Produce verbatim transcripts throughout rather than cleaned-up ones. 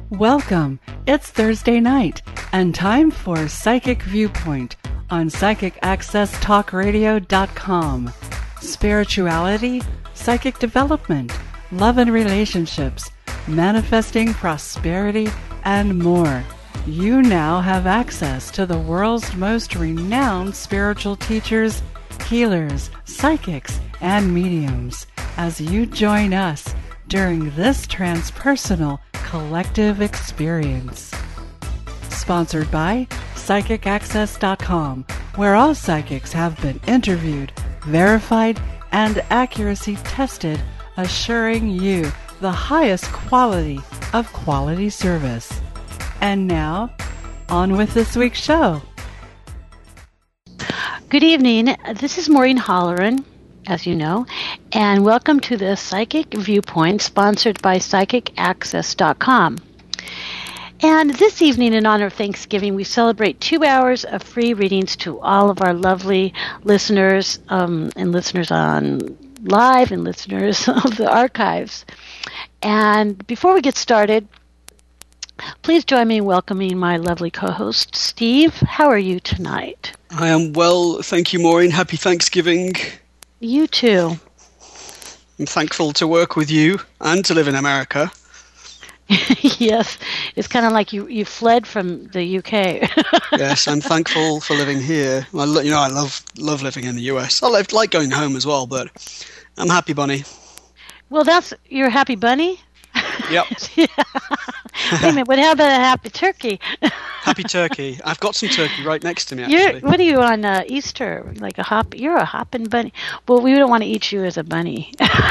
Welcome. It's Thursday night and time for Psychic Viewpoint on psychic access talk radio dot com. Spirituality, psychic development, love and relationships, manifesting prosperity, and more. You now have access to the world's most renowned spiritual teachers, healers, psychics, and mediums as you join us during this transpersonal collective experience. Sponsored by psychic access dot com, where all psychics have been interviewed, verified, and accuracy tested, assuring you the highest quality of quality service. And now, on with this week's show. Good evening. This is Maureen Holleran, as you know, and welcome to the Psychic Viewpoint, sponsored by psychic access dot com. And this evening, in honor of Thanksgiving, we celebrate two hours of free readings to all of our lovely listeners, um, and listeners on live and listeners of the archives. And before we get started, please join me in welcoming my lovely co-host, Steve. How are you tonight? I am well, thank you, Maureen. Happy Thanksgiving. You too. I'm thankful to work with you and to live in America. Yes, it's kind of like you, you fled from the U K. Yes, I'm thankful for living here. I lo- you know, I love love living in the U S. I like, like going home as well, but I'm happy bunny. Well, that's your happy bunny? Yep. Yeah. Wait a minute, but how about a happy turkey? Happy turkey. I've got some turkey right next to me, You're, actually. what are you on uh, Easter? Like a hop? You're a hopping bunny. Well, we don't want to eat you as a bunny.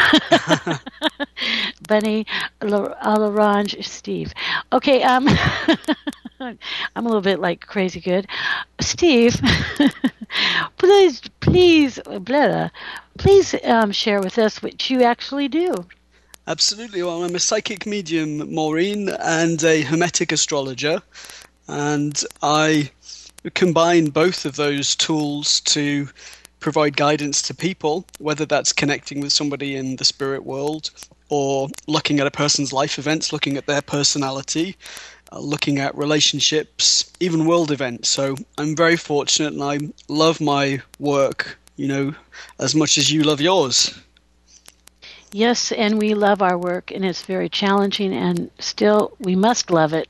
Bunny, à l'orange, Steve. Okay, um, I'm a little bit like crazy good. Steve, please, please, blah, please um, share with us what you actually do. Absolutely. Well, I'm a psychic medium, Maureen, and a hermetic astrologer. And I combine both of those tools to provide guidance to people, whether that's connecting with somebody in the spirit world or looking at a person's life events, looking at their personality, uh, looking at relationships, even world events. So I'm very fortunate and I love my work, you know, as much as you love yours. Yes, and we love our work, and it's very challenging, and still we must love it.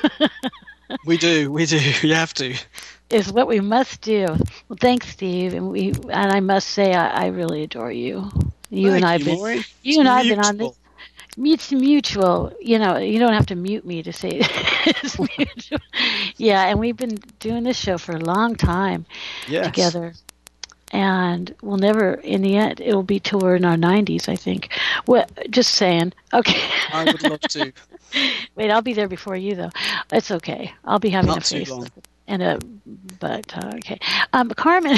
We do, we do. You have to. It's what we must do. Well, thanks, Steve, and we and I must say I, I really adore you. You Thank and I've you, been Maureen. you It's and I've been on mutual. this. It's mutual. You know, you don't have to mute me to say it's mutual. Yeah, and we've been doing this show for a long time Yes. together. And we'll never, in the end, it'll be till we're in our nineties, I think. Well, just saying. Okay. I would love to. Wait, I'll be there before you, though. It's okay. I'll be having Not a too face long. and a butt. Uh, okay. Um, Carmen.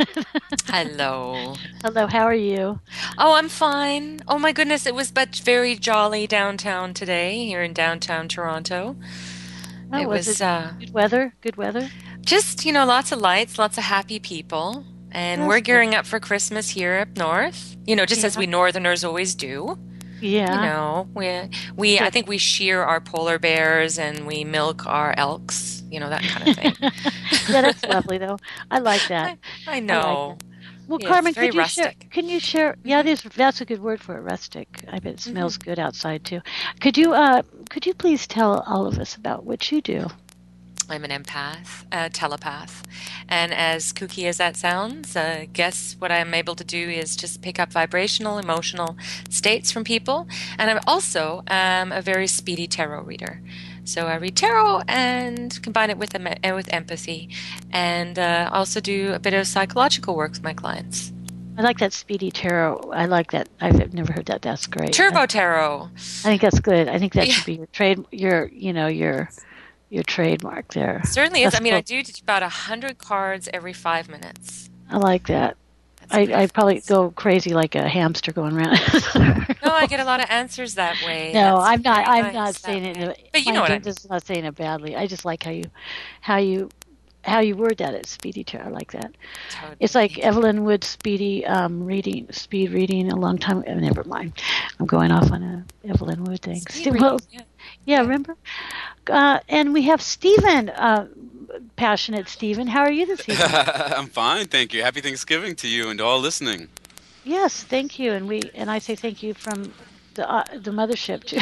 Hello. Hello. How are you? Oh, I'm fine. Oh my goodness, it was but very jolly downtown today, here in downtown Toronto. Oh, it was was it uh, good weather? Good weather? just, you know, lots of lights, lots of happy people. And That's we're good. gearing up for Christmas here up north. You know, just as Yeah. we Northerners always do. Yeah. You know, we we I Good. think we shear our polar bears and we milk our elks. You know, that kind of thing. Yeah, that's lovely, though. I like that. I, I know. like Well, Yeah, Carmen, it's very could you share? rustic. Can you share? Yeah, it is. That's a good word for it, rustic. I bet it smells good outside too. Could you? Uh, could you please tell all of us about what you do? I'm an empath, a telepath. And as kooky as that sounds, uh, guess what I'm able to do is just pick up vibrational, emotional states from people. And I'm also um, a very speedy tarot reader. So I read tarot and combine it with em- uh, with empathy, and uh, also do a bit of psychological work with my clients. I like that speedy tarot. I like that. I've never heard that. That's great. Turbo I, tarot. I think that's good. I think that Yeah. should be your trade. Your, you know, your, your trademark there. Certainly is. That's I mean, cool. I do about a hundred cards every five minutes. I like that. That's I, pretty I probably fast. go crazy like a hamster going around. No, I get a lot of answers that way. No, That's I'm not. very I'm nice not that saying it. In way. a, But you my know what I intent mean. is not saying it badly. I just like how you, how you, how you word that. It's speedy tarot. I like that. Totally. It's like Evelyn Wood speedy um, reading, speed reading a long time. Oh, never mind. I'm going off on a Evelyn Wood thing. Speed Sti- well, reading, yeah. Yeah, remember? Uh, and we have Stephen, uh, passionate Stephen. How are you this evening? I'm fine, thank you. Happy Thanksgiving to you and to all listening. Yes, thank you. And we and I say thank you from the uh, the mothership too.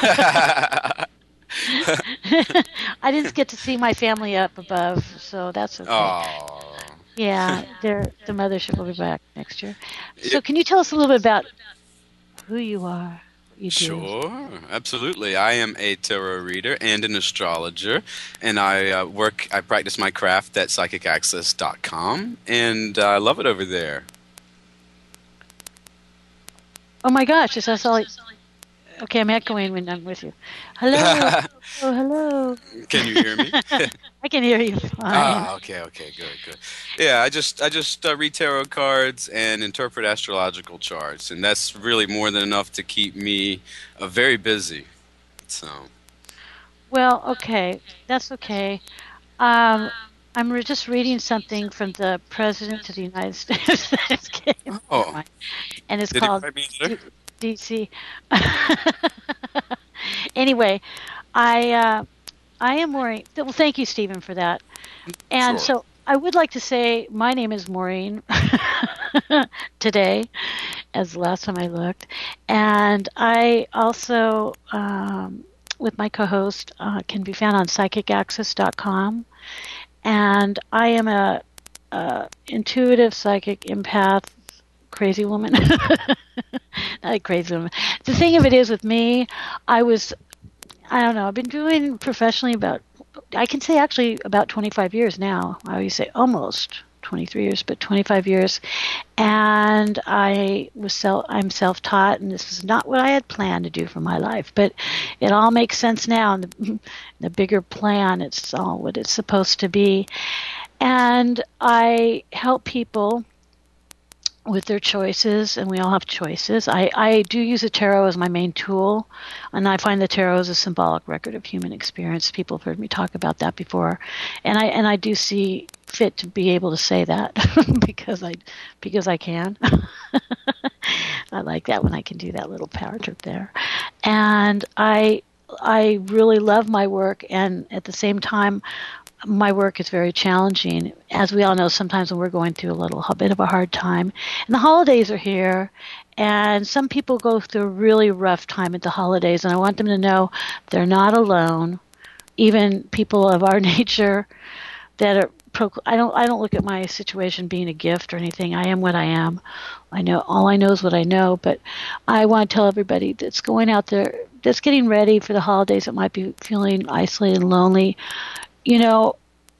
I didn't get to see my family up above, so that's okay. Oh. Yeah, they're, the mothership will be back next year. So can you tell us a little bit about who you are? What you do? Sure, absolutely. I am a tarot reader and an astrologer, and I uh, work, I practice my craft at psychic access dot com, and I love it over there. Oh my gosh, is that all? Okay, I'm echoing when I'm with you. Hello, oh, hello. Can you hear me? I can hear you fine. Ah, okay, okay, good, good. Yeah, I just, I just uh, read tarot cards and interpret astrological charts, and that's really more than enough to keep me uh, very busy. So. Well, okay, that's okay. Um, I'm re- just reading something from the President of the United States. Oh. And it's Did called he write me a letter? D C. Anyway, I uh, I am Maureen. Well, thank you, Stephen, for that. And Sure. so I would like to say my name is Maureen today, as the last time I looked. And I also, um, with my co-host, uh, can be found on psychic access dot com. And I am a, a intuitive psychic empath crazy woman. Not a crazy woman. The thing of it is with me, I was, I don't know, I've been doing professionally about, I can say actually about twenty-five years now. I always say almost twenty-three years, but twenty-five years. And I was self, I'm self-taught, and this is not what I had planned to do for my life, but it all makes sense now. In the, the bigger plan, it's all what it's supposed to be. And I help people with their choices, and we all have choices. I, I do use the tarot as my main tool, and I find the tarot is a symbolic record of human experience. People have heard me talk about that before, and I and I do see fit to be able to say that because I because I can. I like that when I can do that little power trip there, and I I really love my work, and at the same time, my work is very challenging. As we all know, sometimes when we're going through a little a bit of a hard time, and the holidays are here, and some people go through a really rough time at the holidays, and I want them to know they're not alone. Even people of our nature that are, I don't, I don't look at my situation being a gift or anything. I am what I am. I know, all I know is what I know, but I want to tell everybody that's going out there, that's getting ready for the holidays, that might be feeling isolated and lonely. You know,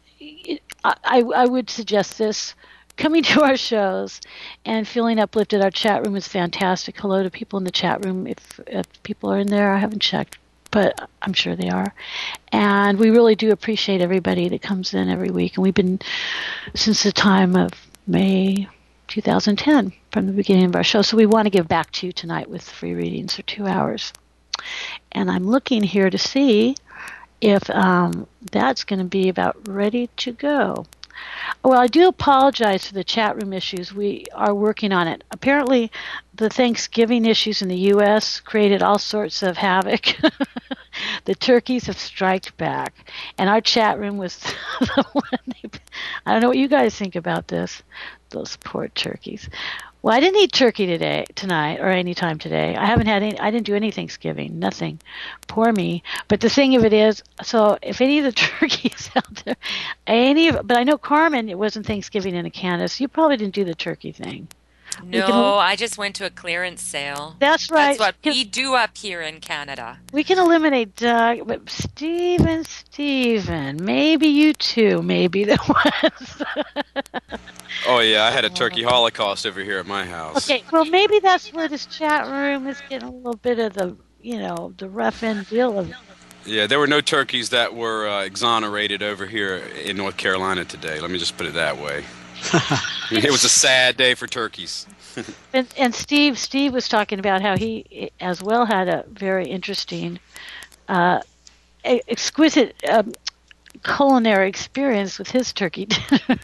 I, I would suggest this. Coming to our shows and feeling uplifted. Our chat room is fantastic. Hello to people in the chat room. If, if people are in there, I haven't checked, but I'm sure they are. And we really do appreciate everybody that comes in every week. And we've been since the time of May two thousand ten, from the beginning of our show. So we want to give back to you tonight with free readings for two hours. And I'm looking here to see if um, that's going to be about ready to go. Well, I do apologize for the chat room issues. We are working on it. Apparently, the Thanksgiving issues in the U S created all sorts of havoc. The turkeys have striked back, and our chat room was the one. They, I don't know what you guys think about this. Those poor turkeys. Well, I didn't eat turkey today, tonight, or any time today. I haven't had any. I didn't do any Thanksgiving, nothing. Poor me. But the thing of it is, so if any of the turkeys out there, any of, but I know Carmen, it wasn't Thanksgiving in Canada, so you probably didn't do the turkey thing. No, can, I just went to a clearance sale. That's right. That's what can, we do up here in Canada. We can eliminate Doug, but Stephen, Stephen, maybe you too, maybe the ones. Oh, yeah, I had a turkey holocaust over here at my house. Okay, well, maybe that's where this chat room is getting a little bit of the, you know, the rough end deal of it. Yeah, there were no turkeys that were uh, exonerated over here in North Carolina today. Let me just put it that way. It was a sad day for turkeys. and, and Steve, Steve was talking about how he, as well, had a very interesting, uh, exquisite um, culinary experience with his turkey dinner.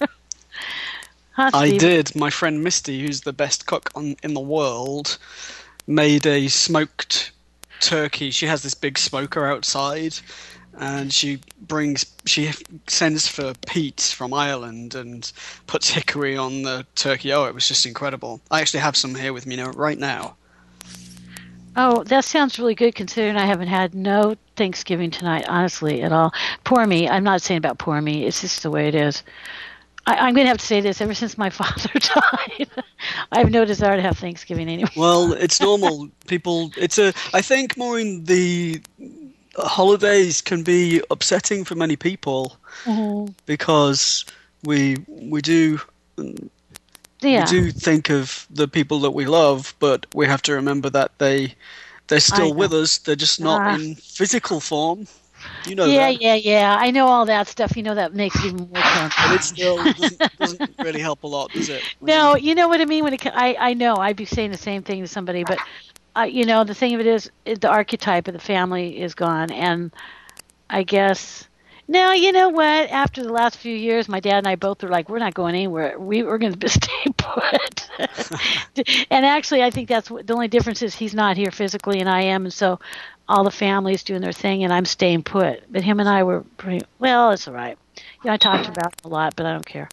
Huh, I did. My friend Misty, who's the best cook on, in the world, made a smoked turkey. She has this big smoker outside, and she brings she sends for Pete from Ireland and puts hickory on the turkey. Oh, it was just incredible. I actually have some here with me now, right now. Oh, that sounds really good considering I haven't had no Thanksgiving tonight, honestly, at all. Poor me. I'm not saying about poor me. It's just the way it is. I, I'm going to have to say this. Ever since my father died, I have no desire to have Thanksgiving anymore. Well, it's normal. People, it's a, I think, Maureen, the holidays can be upsetting for many people mm-hmm. because we, we do... Yeah. We do think of the people that we love, but we have to remember that they, they're still with us. They're just not uh, in physical form. You know yeah, that. Yeah, yeah, yeah. I know all that stuff. You know that makes it even more fun. But it still doesn't, doesn't really help a lot, does it? No, you know what I mean? When it, I, I know. I'd be saying the same thing to somebody, but, uh, you know, the thing of it is, it, the archetype of the family is gone. And I guess... Now, you know what? After the last few years, my dad and I both were like, we're not going anywhere. We, we're going to stay put. And actually, I think that's what, the only difference is he's not here physically and I am. And so all the family's doing their thing and I'm staying put. But him and I were pretty, well, it's all right. You know, I talked about it a lot, but I don't care.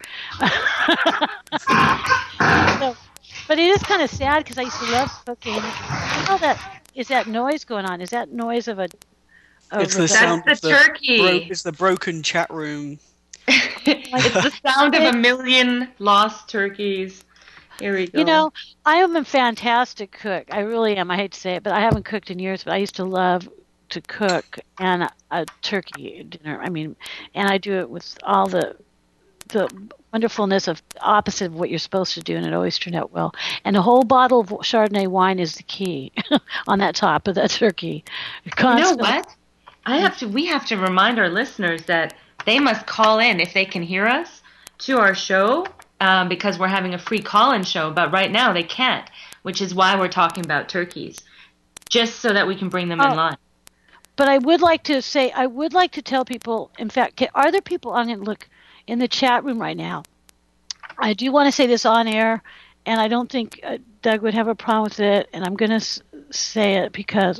so, but it is kind of sad because I used to love cooking. You know that, is that noise going on? Is that noise of a... It's the sound That's the of the turkey. Bro- it's the broken chat room. It's the sound of a million lost turkeys. Here we go. You know, I am a fantastic cook. I really am. I hate to say it, but I haven't cooked in years. But I used to love to cook and a, a turkey dinner. I mean, and I do it with all the the wonderfulness of opposite of what you're supposed to do, and it always turned out well. And a whole bottle of Chardonnay wine is the key on that top of that turkey. Constant. You know what? I have to. We have to remind our listeners that they must call in if they can hear us to our show um, because we're having a free call-in show. But right now they can't, which is why we're talking about turkeys, just so that we can bring them oh, in line. But I would like to say, I would like to tell people. In fact, can, are there people on it? Look in the chat room right now. I do want to say this on air, and I don't think uh, Doug would have a problem with it. And I'm going to s- say it because.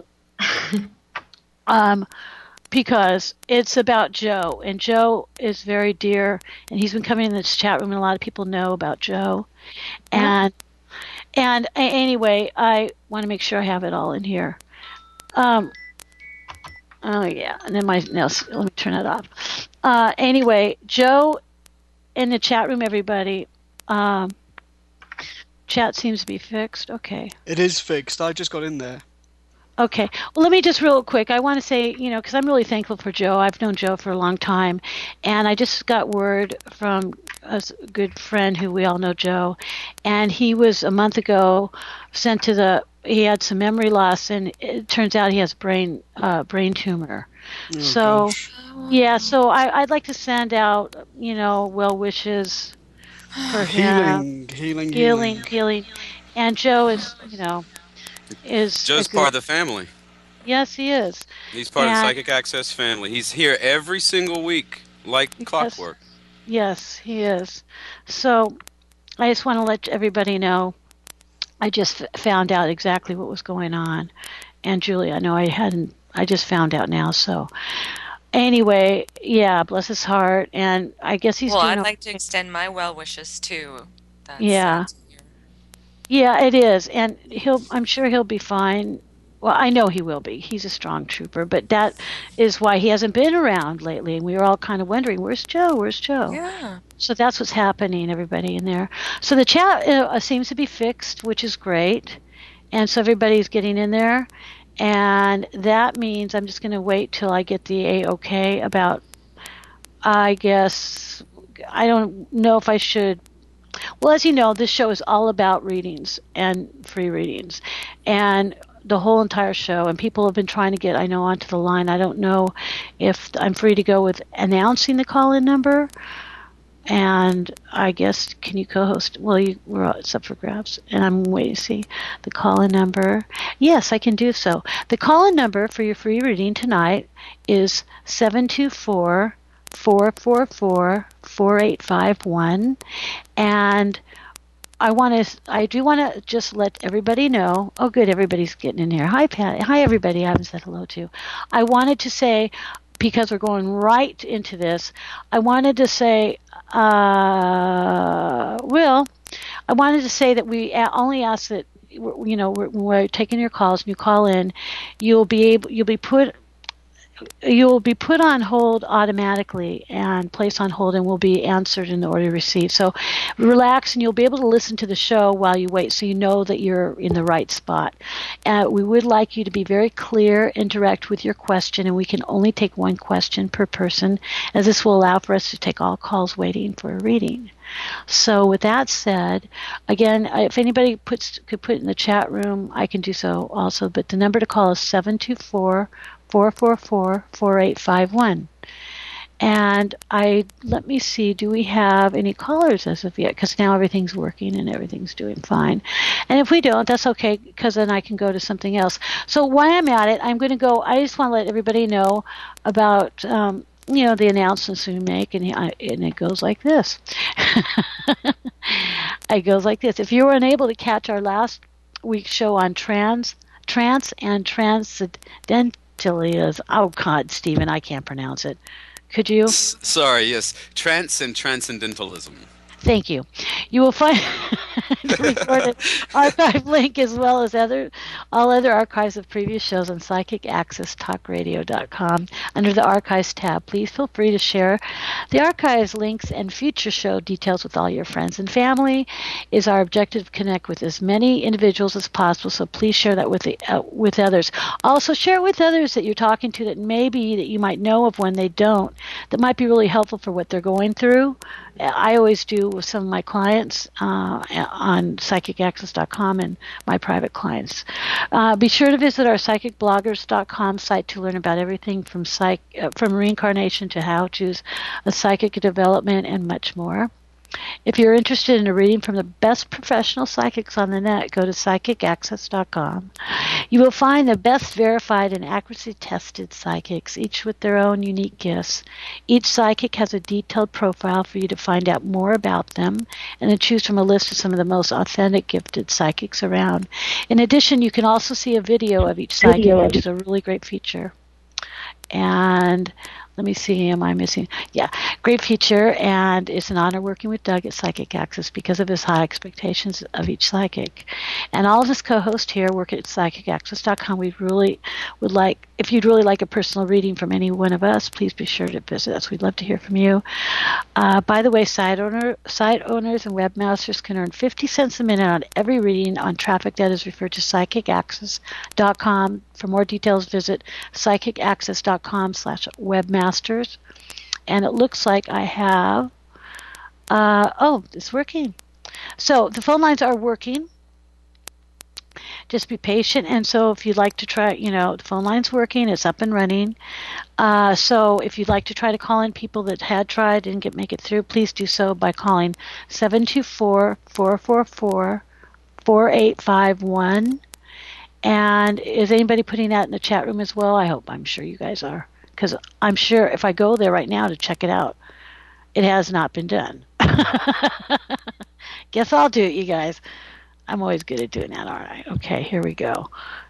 um. Because it's about Joe, and Joe is very dear, and he's been coming in this chat room, and a lot of people know about Joe. And yeah. and anyway, I want to make sure I have it all in here. Um. Oh yeah, and then my no, let me turn it off. Uh. Anyway, Joe, in the chat room, everybody. Um. Chat seems to be fixed. Okay. It is fixed. I just got in there. Okay. Well, let me just real quick. I want to say, you know, because I'm really thankful for Joe. I've known Joe for a long time. And I just got word from a good friend who we all know, Joe. And he was a month ago sent to the, he had some memory loss. And it turns out he has brain, uh, brain tumor. Oh, so, gosh. yeah. So I, I'd like to send out, you know, well wishes for healing, him. Healing, healing, healing. Healing. And Joe is, you know. Is Joe's part of the family. Yes, he is. He's part and of the Psychic Access family. He's here every single week, like because, clockwork. Yes, he is. So I just want to let everybody know I just f- found out exactly what was going on. And Julie, I know I hadn't, I just found out now. So anyway, yeah, bless his heart. And I guess he's well, doing I'd okay. like to extend my well wishes too. That's, yeah. That's Yeah, it is, and he'll. I'm sure he'll be fine. Well, I know he will be. He's a strong trooper, but that is why he hasn't been around lately. And we were all kind of wondering, "Where's Joe? Where's Joe?" Yeah. So that's what's happening, everybody in there. So the chat uh, seems to be fixed, which is great, and so everybody's getting in there, and that means I'm just going to wait till I get the A-OK about. I guess I don't know if I should. Well, as you know, this show is all about readings and free readings, and the whole entire show. And people have been trying to get, I know, onto the line. I don't know if I'm free to go with announcing the call-in number. And I guess, can you co-host? Well, you, we're it's up for grabs, and I'm waiting to see the call-in number. Yes, I can do so. The call-in number for your free reading tonight is seven two four, four four four, four eight five one, and I want to. I do want to just let everybody know. Oh, good, everybody's getting in here. Hi, Pat. Hi, everybody. I haven't said hello to. I wanted to say, because we're going right into this, I wanted to say, uh, Will, I wanted to say that we only ask that, you know, we're, we're taking your calls, and you call in, you'll be able, you'll be put. You will be put on hold automatically and placed on hold and will be answered in the order received. So relax, and you'll be able to listen to the show while you wait, so you know that you're in the right spot. Uh, we would like you to be very clear, interact with your question, and we can only take one question per person, as this will allow for us to take all calls waiting for a reading. So with that said, again, if anybody puts could put in the chat room, I can do so also. But the number to call is seven two four, four four four, four eight five one. And I let me see, do we have any callers as of yet? Because now everything's working and everything's doing fine. And if we don't, that's okay, because then I can go to something else. So while I'm at it, I'm going to go, I just want to let everybody know about, um, you know, the announcements we make, and, and it goes like this. It goes like this. If you were unable to catch our last week's show on trans, trance and transcendentalias, oh God, Stephen, I can't pronounce it. Could you? S- sorry, yes. Trance and transcendentalism. Thank you. You will find the recorded archive link, as well as other all other archives of previous shows, on psychic access talk radio dot com under the Archives tab. Please feel free to share the archives links and future show details with all your friends and family. It is our objective to connect with as many individuals as possible, so please share that with the, uh, with others. Also, share it with others that you're talking to that maybe that you might know of when they don't, that might be really helpful for what they're going through. I always do with some of my clients uh, on psychic access dot com and my private clients. Uh, be sure to visit our psychic bloggers dot com site to learn about everything from psych uh, from reincarnation to how-tos, uh, psychic development, and much more. If you're interested in a reading from the best professional psychics on the net, go to psychic access dot com. You will find the best verified and accuracy-tested psychics, each with their own unique gifts. Each psychic has a detailed profile for you to find out more about them and to choose from a list of some of the most authentic, gifted psychics around. In addition, you can also see a video of each psychic, which is a really great feature. And let me see, am I missing? Yeah, great feature, and it's an honor working with Doug at Psychic Access because of his high expectations of each psychic. And all of his co-hosts here work at psychic access dot com. We really would like, if you'd really like a personal reading from any one of us, please be sure to visit us. We'd love to hear from you. Uh, by the way, site owner, site owners and webmasters can earn fifty cents a minute on every reading on traffic that is referred to psychic access dot com. For more details, visit psychic access dot com slash webmasters. And it looks like I have, uh, oh, it's working. So the phone lines are working. Just be patient. And so if you'd like to try, you know, the phone line's working, it's up and running. Uh, so if you'd like to try to call in people that had tried and didn't get, make it through, please do so by calling seven two four, four four four, four eight five one. And is anybody putting that in the chat room as well? I hope. I'm sure you guys are. Because I'm sure if I go there right now to check it out, it has not been done. Guess I'll do it, you guys. I'm always good at doing that, aren't I? Okay, here we go.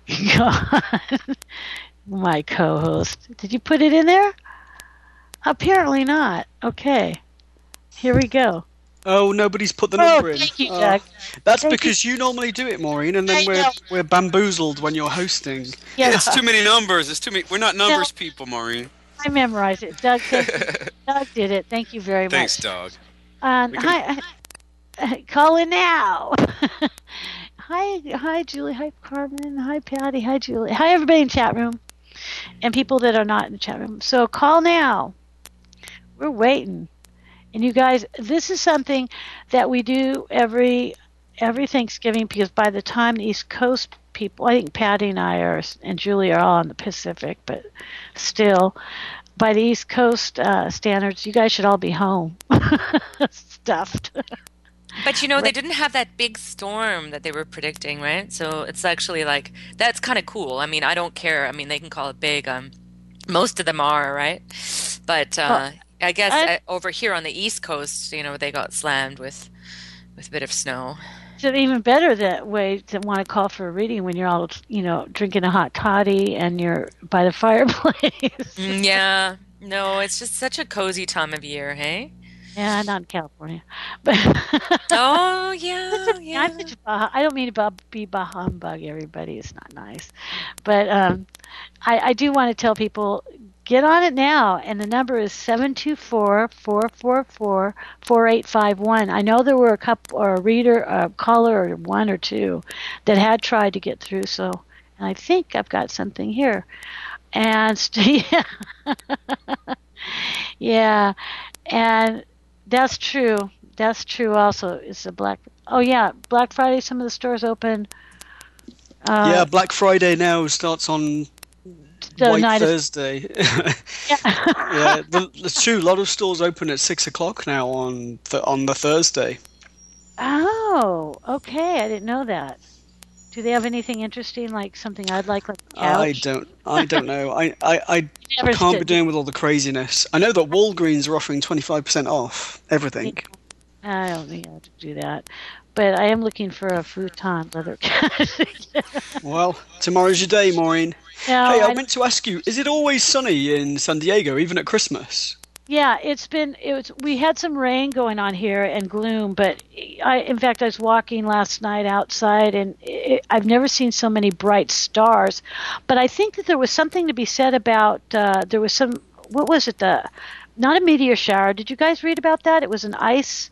My co-host. Did you put it in there? Apparently not. Okay. Here we go. Oh, nobody's put the oh, number in. Thank you, Oh, Doug. that's Thank because you. you normally do it, Maureen, and then I we're know. we're bamboozled when you're hosting. Yes, It's too many numbers. It's too many. We're not numbers Yeah. people, Maureen. I memorized it. Doug, thank you. Doug did it. Thank you very Thanks, much. dog. Um, We can- hi, hi, call in now. hi, hi, Julie. Hi, Carmen. Hi, Patty. Hi, Julie. Hi, everybody in chat room, and people that are not in the chat room. So call now. We're waiting, and you guys, this is something that we do every every Thanksgiving, because by the time the East Coast people, I think Patty and I are, and Julie are all on the Pacific, but still, by the East Coast uh, standards, you guys should all be home, stuffed. But you know, they Right. didn't have that big storm that they were predicting, right? So it's actually like, that's kind of cool. I mean, I don't care. I mean, they can call it big. Um, most of them are, right? But uh, I guess I- uh, over here on the East Coast, you know, they got slammed with with a bit of snow. It's an even better that way to want to call for a reading when you're all, you know, drinking a hot toddy and you're by the fireplace. Mm, yeah. No, it's just such a cozy time of year, hey? Yeah, not in California. But Oh, yeah, such a- yeah. I'm such a bah- I don't mean to bah- be bah humbug everybody. It's not nice. But um, I, I do want to tell people, get on it now. And the number is seven two four, four four four, four eight five one. I know there were a couple, or a reader, a caller, or one or two that had tried to get through. So, and I think I've got something here. And st- yeah, yeah, and that's true. That's true. Also, it's a black. Oh yeah, Black Friday. Some of the stores open. Uh, yeah, Black Friday now starts on the White night of- Thursday. yeah. yeah, the, it's true. A lot of stores open at six o'clock now on th- on the Thursday. Oh, okay. I didn't know that. Do they have anything interesting, like something I'd like, like a couch? I don't. I don't know. I I, I Never can't be stood- doing with all the craziness. I know that Walgreens are offering twenty-five percent off everything. I don't think I have to do that. But I am looking for a futon leather couch. Well, tomorrow's your day, Maureen. No, Hey, I I- meant to ask you: is it always sunny in San Diego, even at Christmas? Yeah, it's been it was we had some rain going on here and gloom, but I in fact I was walking last night outside and it, I've never seen so many bright stars. But I think that there was something to be said about uh, there was some what was it the not a meteor shower. Did you guys read about that? It was an ice.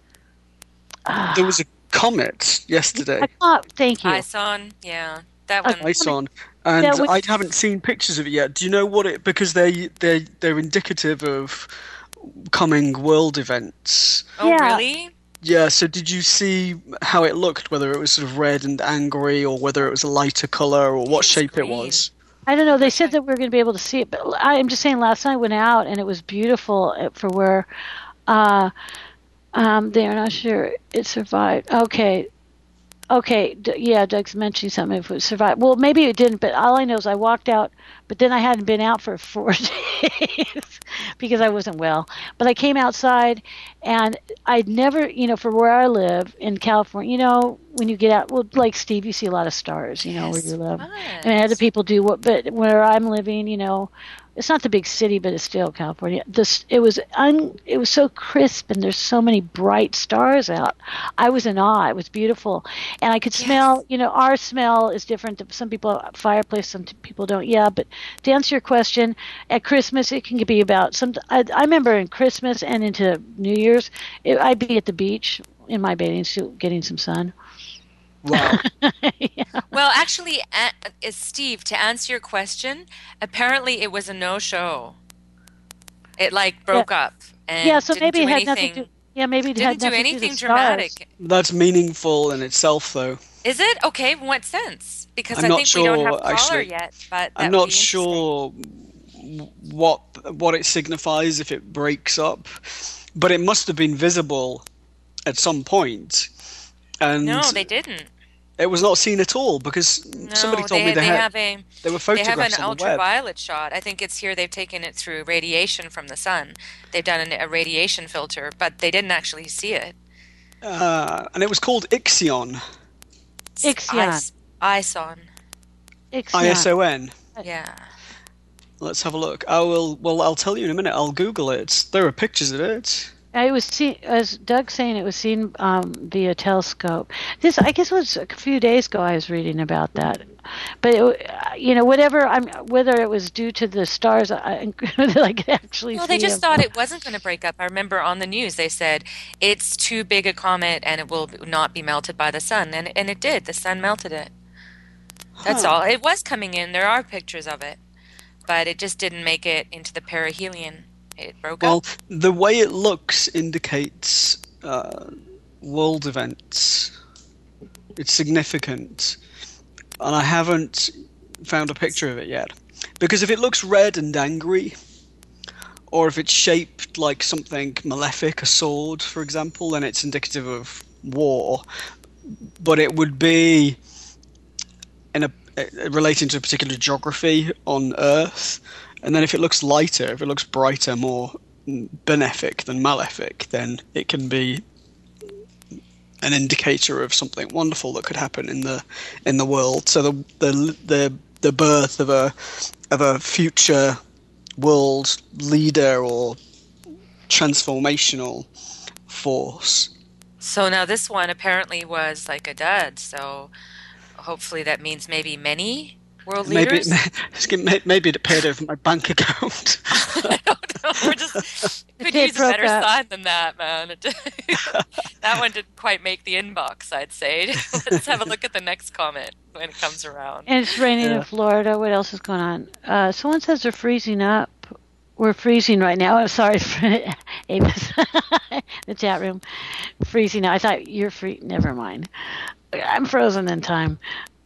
Uh, There was a comet yesterday. I thought, thank you. Ison, yeah. That Okay. one. Ice on, and Yeah, we- I haven't seen pictures of it yet. Do you know what it? Because they they they're indicative of coming world events. Oh, Yeah. really? Yeah. So did you see how it looked? Whether it was sort of red and angry, or whether it was a lighter color, or what It's shape it green. was? I don't know. They said that we were going to be able to see it, but I'm just saying. Last night I went out and it was beautiful for where uh, um, they are not sure it survived. Okay, okay, D- yeah. Doug's mentioning something if it survived. Well, maybe it didn't, but all I know is I walked out, but then I hadn't been out for four days because I wasn't well. But I came outside, and I'd never, you know, for where I live in California, you know, when you get out, well, like Steve, you see a lot of stars, you know, where you live. And other people do what, but where I'm living, you know, it's not the big city, but it's still California. This it was un, it was so crisp, and there's so many bright stars out. I was in awe. It was beautiful, and I could smell. You know, our smell is different. Some people have a fireplace, some people don't. Yeah, but to answer your question, at Christmas it can be about some. I, I remember in Christmas and into New Year's, it, I'd be at the beach in my bathing suit, getting some sun. Wow. Well, actually, uh, is Steve, to answer your question, apparently it was a no-show. It like broke up and Yeah, so didn't maybe do it had anything. nothing to. Yeah, maybe it had didn't do nothing to anything with the stars. dramatic. That's meaningful in itself, though. Is it okay? In what sense? Because I'm I not think we don't sure, have caller actually. yet. But that I'm would not be interesting. sure what what it signifies if it breaks up, but it must have been visible at some point, and No, they didn't. it was not seen at all because No, somebody told they, me they, they had have a they were they have photographs an on the web. ultraviolet shot. I think it's here. They've taken it through radiation from the sun. They've done an, a radiation filter, but they didn't actually see it. Uh, and it was called Ixion, Ixion. Is- Ison. Ixion. I S O N. Yeah. Let's have a look. I will. Well, I'll tell you in a minute. I'll Google it. There are pictures of it. I was seen, as Doug's saying, it was seen um, via telescope. This, I guess, it was a few days ago. I was reading about that, but it, you know, whatever. I'm whether it was due to the stars, I, I could actually. Well, see they just them. thought it wasn't going to break up. I remember on the news they said it's too big a comet and it will not be melted by the sun, and and it did. The sun melted it. That's Huh. all. It was coming in. There are pictures of it, but it just didn't make it into the perihelion. It broke Well, up. the way it looks indicates uh, world events. It's significant, and I haven't found a picture of it yet. Because if it looks red and angry, or if it's shaped like something malefic, a sword, for example, then it's indicative of war. But it would be in a uh, relating to a particular geography on Earth. And then if it looks lighter, if it looks brighter, more benefic than malefic, then it can be an indicator of something wonderful that could happen in the in the world. So the the the, the birth of a of a future world leader or transformational force. So now this one apparently was like a dud. So hopefully that means maybe many world Maybe leaders. it, maybe it appeared over my bank account. I don't know. We're just could It use a broke better up. sign than that, man. It did- that one didn't quite make the inbox, I'd say. Let's have a look at the next comment when it comes around. And it's raining Yeah. in Florida. What else is going on? Uh, someone says they're freezing up. We're freezing right now. I'm sorry, Amos. The chat room. Freezing. I thought you're free. Never mind. I'm frozen in time.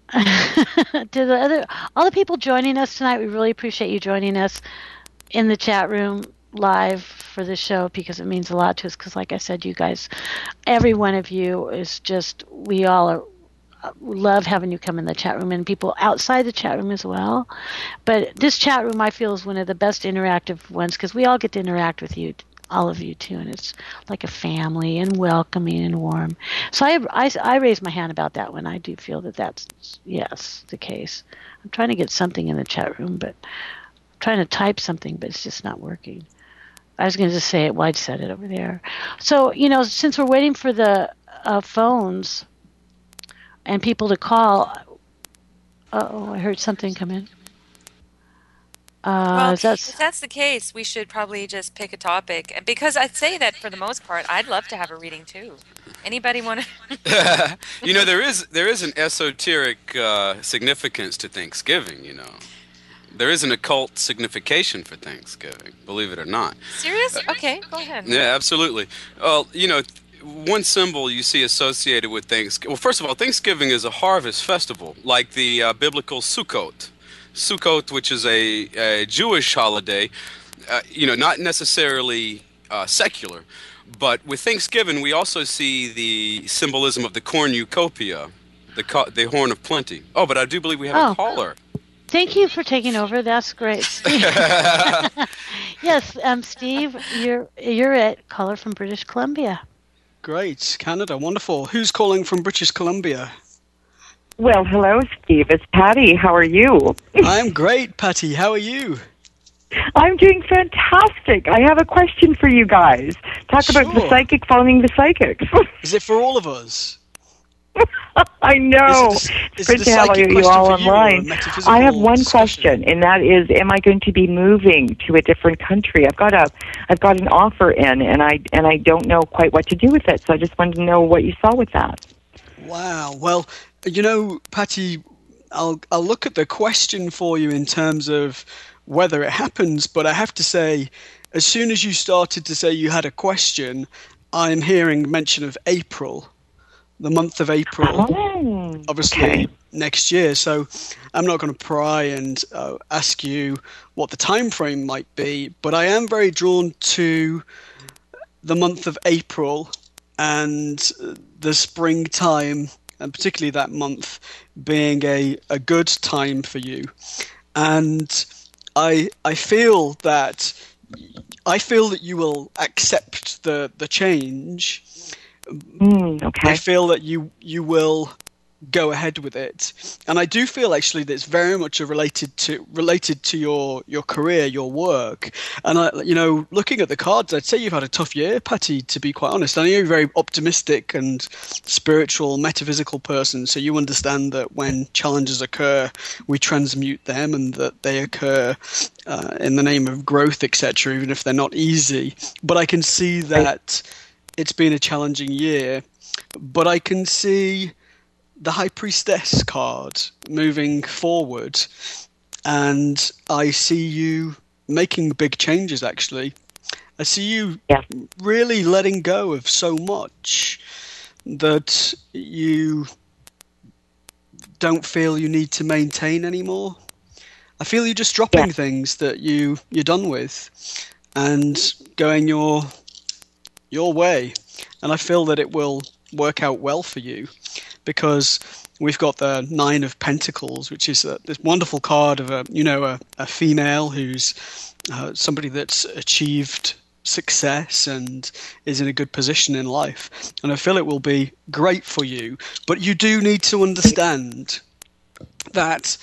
To the other, all the people joining us tonight, we really appreciate you joining us in the chat room live for this show, because it means a lot to us. Because, like I said, you guys, every one of you is just, we all are, love having you come in the chat room, and people outside the chat room as well. But this chat room, I feel, is one of the best interactive ones, because we all get to interact with you, all of you too, and it's like a family and welcoming and warm. So I, I, I raise my hand about that one. I do feel that that's, yes, the case. I'm trying to get something in the chat room, but I'm trying to type something, but it's just not working. I was going to just say it. Well, I said it over there. So, you know, since we're waiting for the uh, phones and people to call, uh-oh, I heard something come in. Uh, Well, is that, if that's the case, we should probably just pick a topic. And because I'd say that for the most part, I'd love to have a reading too. Anybody want to? You know, there is there is an esoteric uh, significance to Thanksgiving, you know. There is an occult signification for Thanksgiving, believe it or not. Serious? Okay, go ahead. Yeah, absolutely. Well, you know, one symbol you see associated with Thanksgiving. Well, first of all, Thanksgiving is a harvest festival, like the uh, biblical Sukkot. Sukkot, which is a, a Jewish holiday, uh, you know, not necessarily uh, secular, but with Thanksgiving we also see the symbolism of the cornucopia, the co- the horn of plenty. Oh, but I do believe we have Oh. a caller. thank you for taking over. That's great, Steve. Yes, um, Steve, you're you're it. Caller from British Columbia. Great, Canada, wonderful. Who's calling from British Columbia? Well, hello, Steve. It's Patty. How are you? I'm great, Patty. How are you? I'm doing fantastic. I have a question for you guys. Talk about the Sure. psychic phoning the psychics. Is it for all of us? I know. Is it a- It's is good it to a have psychic you question all for you or a online. metaphysical I have one discussion? question, and that is: am I going to be moving to a different country? I've got a, I've got an offer in, and I and I don't know quite what to do with it. So I just wanted to know what you saw with that. Wow. Well, you know, Patty, I'll I'll look at the question for you in terms of whether it happens, but I have to say, as soon as you started to say you had a question, I'm hearing mention of April, the month of April, Oh, obviously okay. next year. So I'm not going to pry and uh, ask you what the time frame might be, but I am very drawn to the month of April and the springtime, and particularly that month being a, a good time for you. And I I feel that I feel that you will accept the, the change. Mm, okay. I feel that you you will go ahead with it, and I do feel actually that it's very much related to related to your your career, your work. And I, you know, looking at the cards, I'd say you've had a tough year, Patty. To be quite honest, I know you're a very optimistic and spiritual, metaphysical person, so you understand that when challenges occur, we transmute them, and that they occur uh, in the name of growth, et cetera, even if they're not easy. But I can see that it's been a challenging year, but I can see the High Priestess card moving forward, and I see you making big changes, actually. I see you Yeah. really letting go of so much that you don't feel you need to maintain anymore. I feel you're just dropping Yeah. things that you, you're done with and going your your way. And I feel that it will work out well for you, because we've got the Nine of Pentacles, which is a, this wonderful card of a, you know, a, a female who's uh, somebody that's achieved success and is in a good position in life. And I feel it will be great for you. But you do need to understand that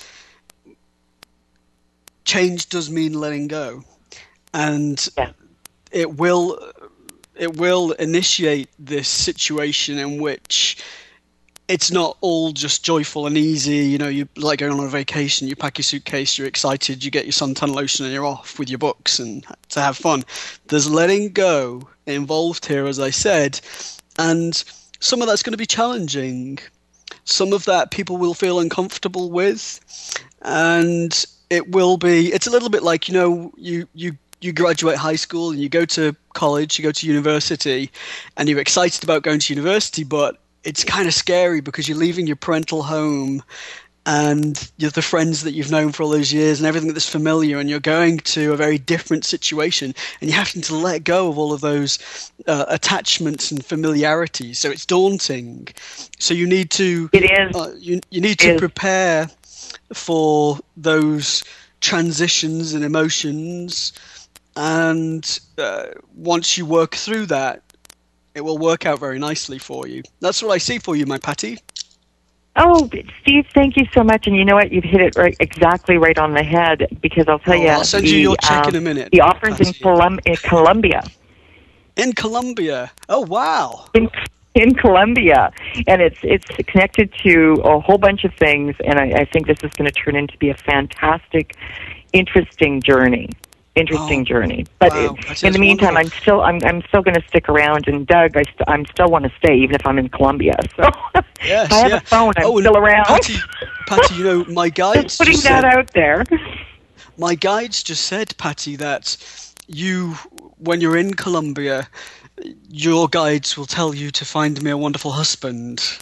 change does mean letting go. And Yeah. it will it will initiate this situation in which it's not all just joyful and easy. You know, you like going on a vacation, you pack your suitcase, you're excited, you get your suntan lotion and you're off with your books and to have fun. There's letting go involved here, as I said, and some of that's going to be challenging. Some of that people will feel uncomfortable with, and it will be, it's a little bit like, you know, you, you, you graduate high school and you go to college, you go to university, and you're excited about going to university, but it's kind of scary because you're leaving your parental home and you're the friends that you've known for all those years and everything that's familiar, and you're going to a very different situation, and you're having to let go of all of those uh, attachments and familiarities. So it's daunting. So you need to It is. uh, you you need to It is. prepare for those transitions and emotions, and uh, once you work through that, it will work out very nicely for you. That's what I see for you, my Patty. Oh, Steve, thank you so much. And you know what? You've hit it right, exactly right on the head, because I'll tell Oh, you. I'll send the, you your check um, in a minute, The offers in, Patty. Colum- in Colombia. In Colombia. Oh, wow. In, in Colombia. And it's it's connected to a whole bunch of things, and I, I think this is going to turn into be a fantastic, interesting journey. Interesting Oh, journey. But wow, it- that in the is meantime, wonderful. I'm still I'm I'm still going to stick around. And Doug, I st- I'm still want to stay even if I'm in Colombia. So Yes, if I have yeah. a phone, I'm Oh, and still around. Patty, Patty, you know, my guides Just putting just that said, out there. my guides just said, Patty, that you, when you're in Colombia, your guides will tell you to find me a wonderful husband.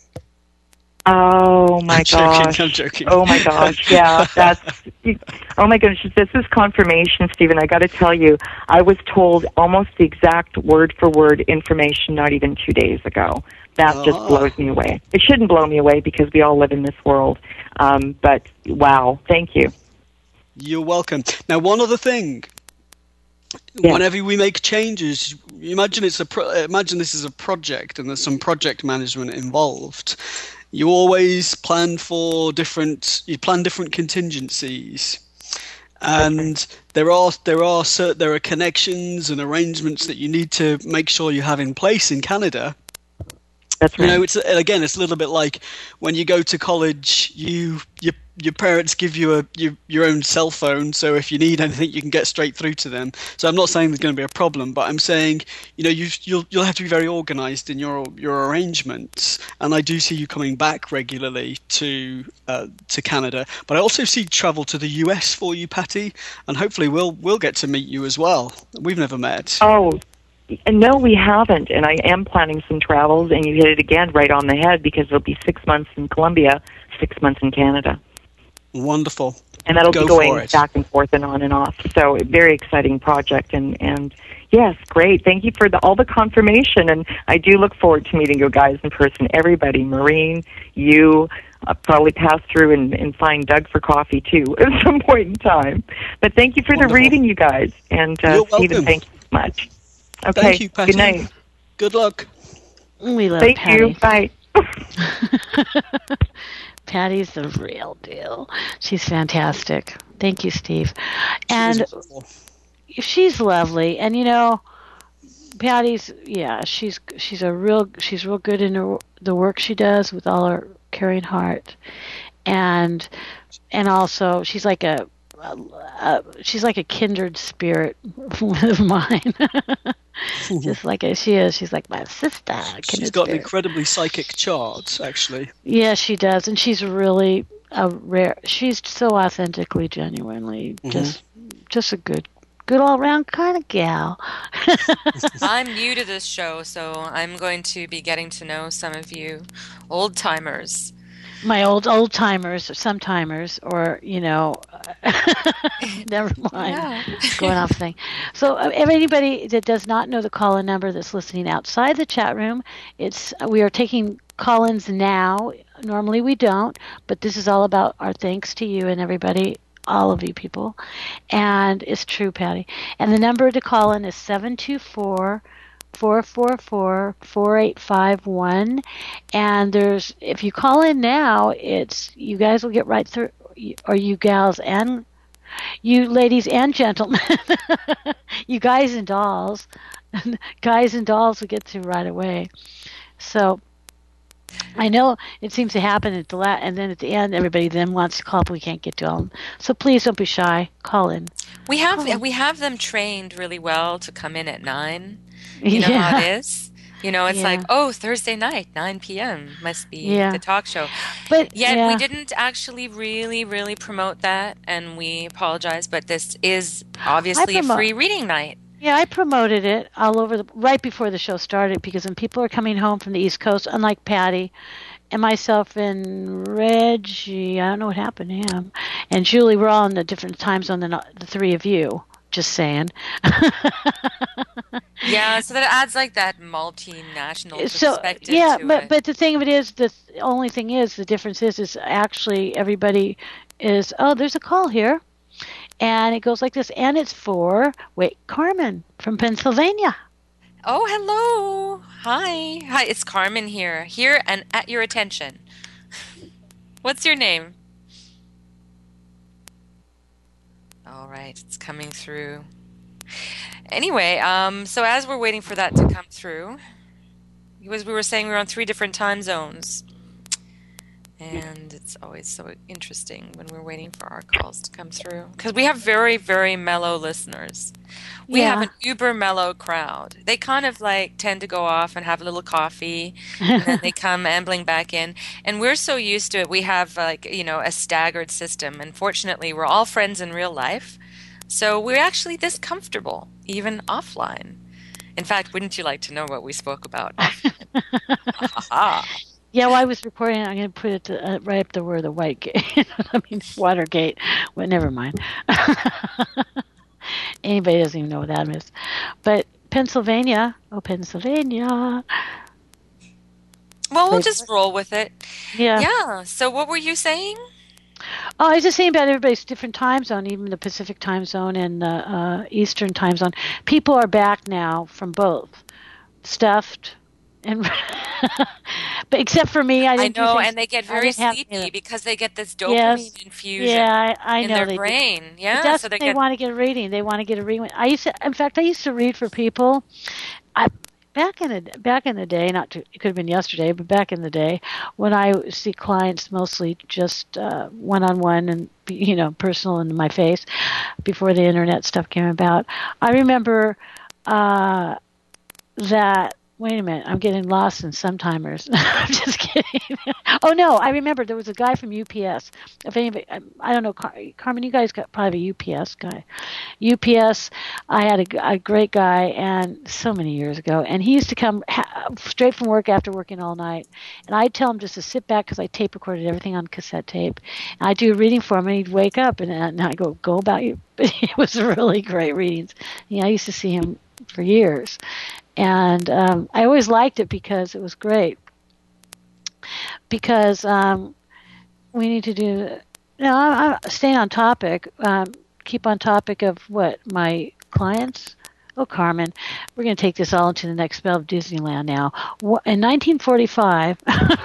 Oh my I'm joking, gosh! I'm joking. Oh my gosh! Yeah, that's. Oh my goodness! This is confirmation, Stephen. I got to tell you, I was told almost the exact word for word information not even two days ago. That just Ah. blows me away. It shouldn't blow me away because we all live in this world. Um, but wow, thank you. You're welcome. Now, one other thing. Yeah. Whenever we make changes, you imagine it's a pro- imagine this is a project and there's some project management involved. You always plan for different. You plan different contingencies, and there are there are cert, there are connections and arrangements that you need to make sure you have in place in Canada. That's right. You know, it's again, it's a little bit like when you go to college. You your your parents give you a your, your own cell phone, so if you need anything, you can get straight through to them. So I'm not saying there's going to be a problem, but I'm saying, you know, you you'll you'll have to be very organised in your your arrangements. And I do see you coming back regularly to uh, to Canada, but I also see travel to the U S for you, Patty, and hopefully we'll we'll get to meet you as well. We've never met. Oh, no, we haven't. And I am planning some travels, and you hit it again right on the head because it'll be six months in Colombia, six months in Canada. Wonderful. And that'll Go be for going it. back and forth and on and off. So a very exciting project. And, and yes, great. Thank you for the, all the confirmation. And I do look forward to meeting you guys in person. Everybody, Maureen, you, uh, probably pass through and, and find Doug for coffee too at some point in time. But thank you for Wonderful. the reading, you guys. And uh, You're Stephen, welcome. thank you so much. Okay. Thank you, Patty. Good night. Good luck. We love Thank Patty. you. Bye. Patty's the real deal. She's fantastic. Thank you, Steve. And she's lovely. And you know, Patty's yeah, she's she's a real she's real good in her, the work she does with all her caring heart, and and also she's like a, a, a she's like a kindred spirit of mine. Just like a, she is, she's like my sister. She's kindred got an spirit. incredibly psychic chart, actually. Yeah, she does, and she's really a rare. She's so authentically, genuinely, Mm-hmm. just just a good, good all around kind of gal. I'm new to this show, so I'm going to be getting to know some of you old timers. My old old timers, or some timers, or you know, never mind. Yeah. Going off thing. So, uh, if anybody that does not know the call-in number that's listening outside the chat room, it's we are taking call-ins now. Normally we don't, but this is all about our thanks to you and everybody all of you people. And it's true, Patty. And the number to call in is seven two four, four four four, four eight five one. And there's, if you call in now, it's, you guys will get right through, or you gals and you ladies and gentlemen, you guys and dolls, guys and dolls will get through right away. So I know it seems to happen at the la- and then at the end, everybody then wants to call, but we can't get to them. So please don't be shy. Call in. We have Call in. we have them trained really well to come in at nine. You know Yeah. how it is. You know, it's Yeah. like, oh, Thursday night, nine p.m. must be Yeah. the talk show. But Yet yeah. we didn't actually really, really promote that, and we apologize. But this is obviously a promote- free reading night. Yeah, I promoted it all over the right before the show started, because when people are coming home from the East Coast, unlike Patty and myself and Reggie, I don't know what happened to him, and Julie, we're all in a different time zone than the three of you. Just saying. Yeah, so that adds like that multinational So perspective yeah, to but it. but the thing of it is, the th- only thing is, the difference is, is actually everybody is. Oh, there's a call here, and it goes like this, and it's for wait, Carmen from Pennsylvania. Oh, hello. Hi. Hi, it's Carmen here. Here and at your attention. What's your name? All right, it's coming through. Anyway, um, so as we're waiting for that to come through, as we were saying, we were on three different time zones. And it's always so interesting when we're waiting for our calls to come through. Because we have very, very mellow listeners. We Yeah. have an uber mellow crowd. They kind of like tend to go off and have a little coffee, and then they come ambling back in. And we're so used to it. We have like, you know, a staggered system. And fortunately, we're all friends in real life. So we're actually this comfortable, even offline. In fact, wouldn't you like to know what we spoke about offline? Ha-ha-ha. Yeah, well, I was recording. I'm going to put it to, uh, right up there where the white gate. I mean, Watergate. Well, never mind. Anybody doesn't even know what that is. But Pennsylvania. Oh, Pennsylvania. Well, we'll Wait, just roll with it. Yeah. Yeah. So what were you saying? Oh, I was just saying about everybody's different time zone, even the Pacific time zone and the uh, Eastern time zone. People are back now from both. Stuffed. And but except for me, I I didn't do know, things- and they get I very didn't have- sleepy because they get this dopamine Yes. infusion Yeah, I, I in know their they do. brain. But Yeah, that's so what they they get. want to get a reading. They want to get a reading. I used to, in fact, I used to read for people. I back in the back in the day, not to, it could have been yesterday, but back in the day when I would see clients mostly just one on one and you know personal in my face before the internet stuff came about. I remember uh, that. Wait a minute, I'm getting lost in Sometimers. I'm just kidding. Oh no, I remember there was a guy from U P S. If anybody, I, I don't know, Car- Carmen, you guys got probably a U P S guy. U P S, I had a, a great guy, and so many years ago, and he used to come ha- straight from work after working all night, and I'd tell him just to sit back because I tape recorded everything on cassette tape, and I'd do a reading for him, and he'd wake up, and, and I go, go about you. It was really great readings. Yeah, I used to see him for years. And um, I always liked it because it was great. Because um, we need to do, no, I'm, I'm staying on topic, um, keep on topic of what, my clients? Oh, Carmen, we're going to take this all into the next spell of Disneyland now. In nineteen forty-five.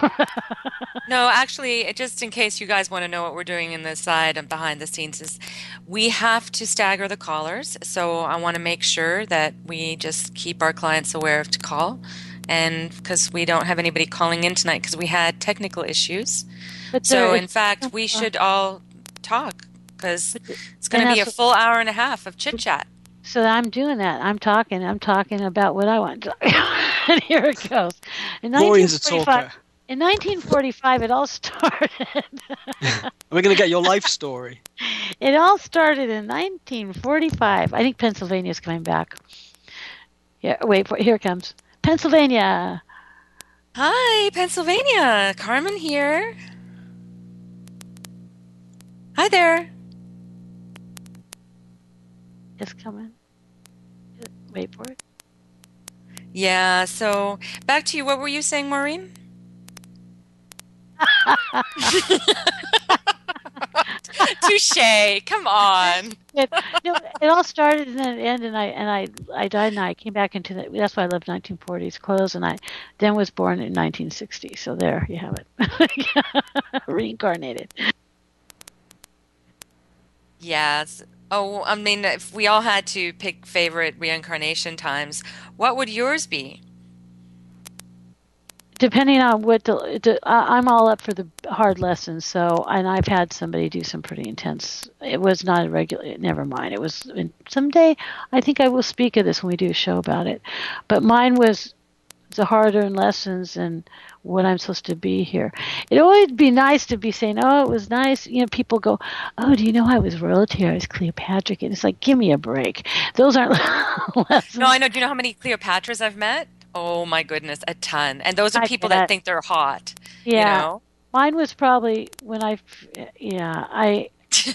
No, actually, just in case you guys want to know what we're doing in the side and behind the scenes is we have to stagger the callers. So I want to make sure that we just keep our clients aware of to call. And because we don't have anybody calling in tonight because we had technical issues. But So there in is- fact, we should all talk because it's going and to be a that's- full hour and a half of chit chat. So I'm doing that. I'm talking. I'm talking about what I want to talk about. And here it goes. In Maureen's a 1945 talker. In nineteen forty-five, it all started. We're going to get your life story. It all started in nineteen forty-five. I think Pennsylvania's coming back. Yeah, wait for here it comes. Pennsylvania. Hi, Pennsylvania. Carmen here. Hi there. It's coming. Wait for it. Yeah, so back to you. What were you saying, Maureen? Touche. Come on. It, you know, it all started and then it ended, and I and I I died, and I came back into the. That's why I love nineteen forties clothes, and I then was born in nineteen sixty. So there you have it, reincarnated. Yes. Oh, I mean, if we all had to pick favorite reincarnation times, what would yours be? Depending on what the, the I- I'm all up for the hard lessons. So, and I've had somebody do some pretty intense. It was not a regular. Never mind. It was someday. I think I will speak of this when we do a show about it. But mine was the hard-earned lessons and what I'm supposed to be here. It would be nice to be saying, "Oh, it was nice." You know, people go, "Oh, do you know I was royalty? I was Cleopatra." And it's like, give me a break. Those aren't lessons. No, I know. Do you know how many Cleopatras I've met? Oh my goodness, a ton. And those are I people bet. that think they're hot. Yeah. You know? Mine was probably when I, yeah, I,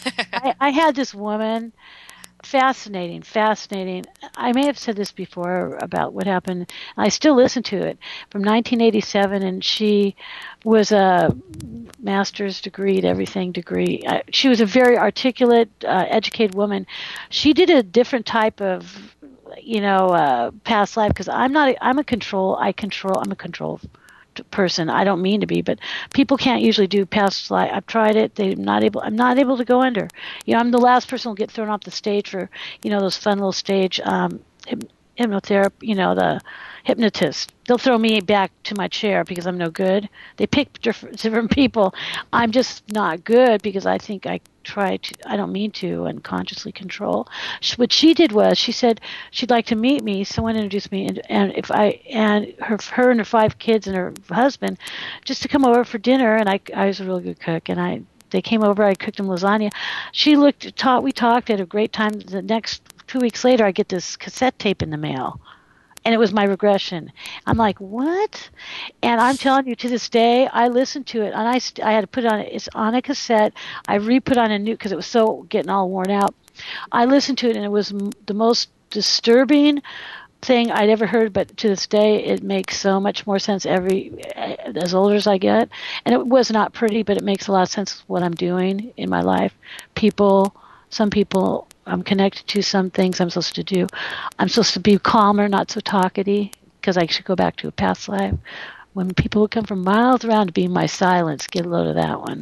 I, I had this woman, fascinating, fascinating. I may have said this before about what happened. I still listen to it from nineteen eighty-seven, and she was a master's degree, everything degree. Uh, she was a very articulate, uh, educated woman. She did a different type of, you know, uh, past life because I'm not. A, I'm a control. I control. I'm a control person. I don't mean to be, but people can't usually do past life. I've tried it. They're not able. I'm not able to go under. You know, I'm the last person who'll get thrown off the stage for, you know, those fun little stage um, hypnotherapy. You know, the hypnotist. They'll throw me back to my chair because I'm no good. They pick different, different people. I'm just not good because I think I try to. I don't mean to unconsciously control. What she did was she said she'd like to meet me. Someone introduced me, and, and if I and her, her and her five kids and her husband, just to come over for dinner. And I, I was a real good cook, and I they came over. I cooked them lasagna. She looked, taught. We talked, had a great time. The next two weeks later, I get this cassette tape in the mail. And it was my regression. I'm like, what? And I'm telling you, to this day, I listened to it, and I, st- I had to put it on. It's on a cassette. I re-put on a new because it was so getting all worn out. I listened to it, and it was m- the most disturbing thing I'd ever heard. But to this day, it makes so much more sense every as older as I get. And it was not pretty, but it makes a lot of sense what I'm doing in my life. People, some people. I'm connected to some things I'm supposed to do. I'm supposed to be calmer, not so talkative, because I should go back to a past life. When people would come from miles around to be my silence, get a load of that one.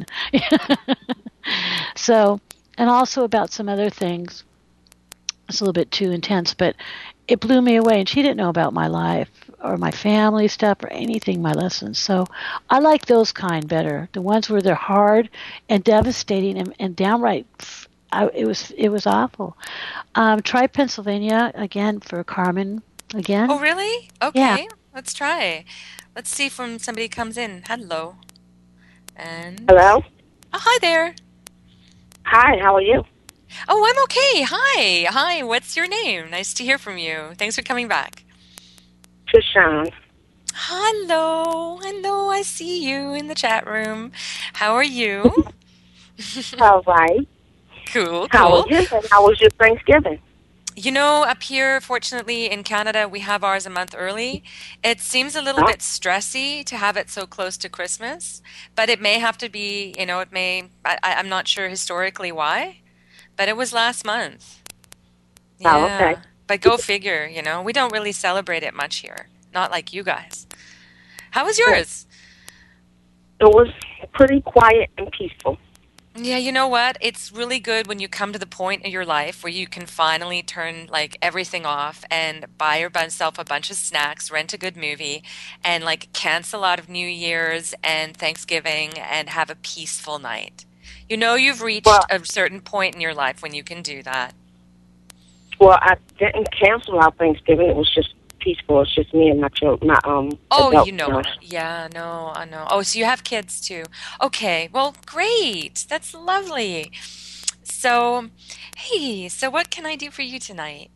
So, and also about some other things. It's a little bit too intense, but it blew me away. And she didn't know about my life or my family stuff or anything, my lessons. So I like those kind better. The ones where they're hard and devastating and, and downright I, it was it was awful. Um, try Pennsylvania again for Carmen again. Oh, really? Okay. Yeah. Let's try. Let's see if when somebody comes in. Hello. And Hello? Oh, hi there. Hi, how are you? Oh, I'm okay. Hi. Hi. What's your name? Nice to hear from you. Thanks for coming back. Trishan. Hello. Hello. I see you in the chat room. How are you? All right. Cool, How cool. was you? And how was your Thanksgiving? You know, up here, fortunately, in Canada, we have ours a month early. It seems a little Huh? bit stressy to have it so close to Christmas, but it may have to be, you know, it may, I, I- I'm not sure historically why, but it was last month. Oh, okay. But go figure, you know, we don't really celebrate it much here. Not like you guys. How was yours? It was pretty quiet and peaceful. Yeah, you know what? It's really good when you come to the point in your life where you can finally turn like everything off and buy yourself a bunch of snacks, rent a good movie, and like cancel out of New Year's and Thanksgiving and have a peaceful night. You know you've reached Well- a certain point in your life when you can do that. Well, I didn't cancel out Thanksgiving. It was just peaceful. It's just me and my children. My, um, Oh, adult you know children. what? Yeah, no, I know. Oh, so you have kids too. Okay, well, great. That's lovely. So, hey, so what can I do for you tonight?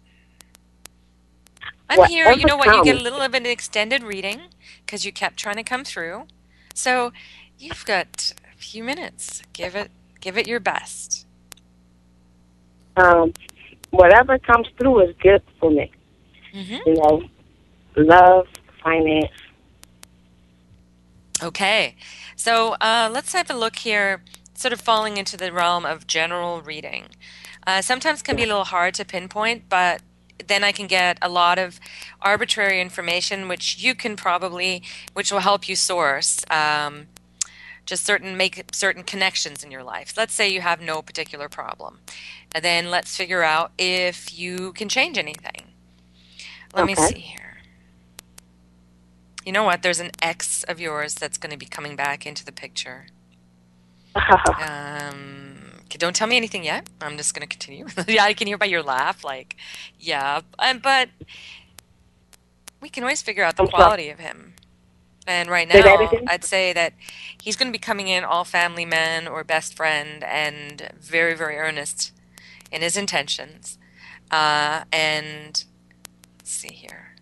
I'm here. You know what? You get a Whatever little of an extended reading because you kept trying to come through. So, you've got a few minutes. Give it, give it your best. Um, whatever comes through is good for me. Mm-hmm. You know, love, finance. Okay, so uh, let's have a look here. sort of falling into the realm of general reading. Uh, sometimes can be a little hard to pinpoint, but then I can get a lot of arbitrary information, which you can probably, which will help you source um, just certain, make certain connections in your life. Let's say you have no particular problem. And then let's figure out if you can change anything. Let Okay. me see here. You know what? There's an ex of yours that's going to be coming back into the picture. Um, okay, don't tell me anything yet. I'm just going to continue. Yeah, I can hear by your laugh, like, yeah. Um, but we can always figure out the I'm sorry. quality of him. And right Say that now, again? I'd say that he's going to be coming in all family man or best friend and very, very earnest in his intentions. Uh, and let's see here.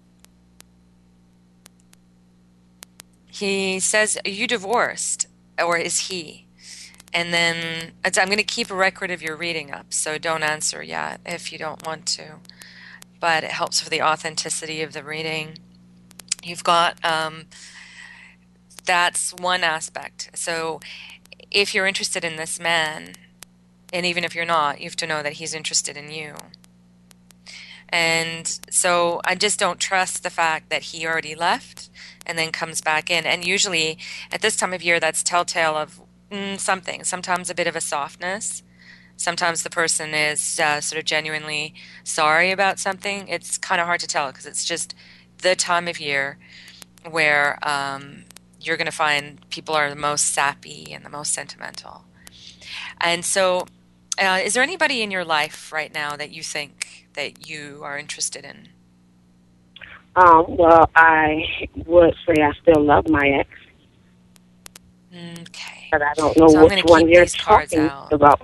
He says, are you divorced? Or is he? And then it's, I'm going to keep a record of your reading up, so don't answer yet if you don't want to. But it helps for the authenticity of the reading. You've got, um, that's one aspect. So if you're interested in this man, and even if you're not, you have to know that he's interested in you. And so I just don't trust the fact that he already left and then comes back in. And usually at this time of year, that's telltale of mm, something. Sometimes a bit of a softness. Sometimes the person is uh, sort of genuinely sorry about something. It's kind of hard to tell because it's just the time of year where um, you're going to find people are the most sappy and the most sentimental. And so uh, is there anybody in your life right now that you think that you are interested in? Um, well, I would say I still love my ex, Okay. but I don't know So I'm which gonna one keep you're these cards talking out. about.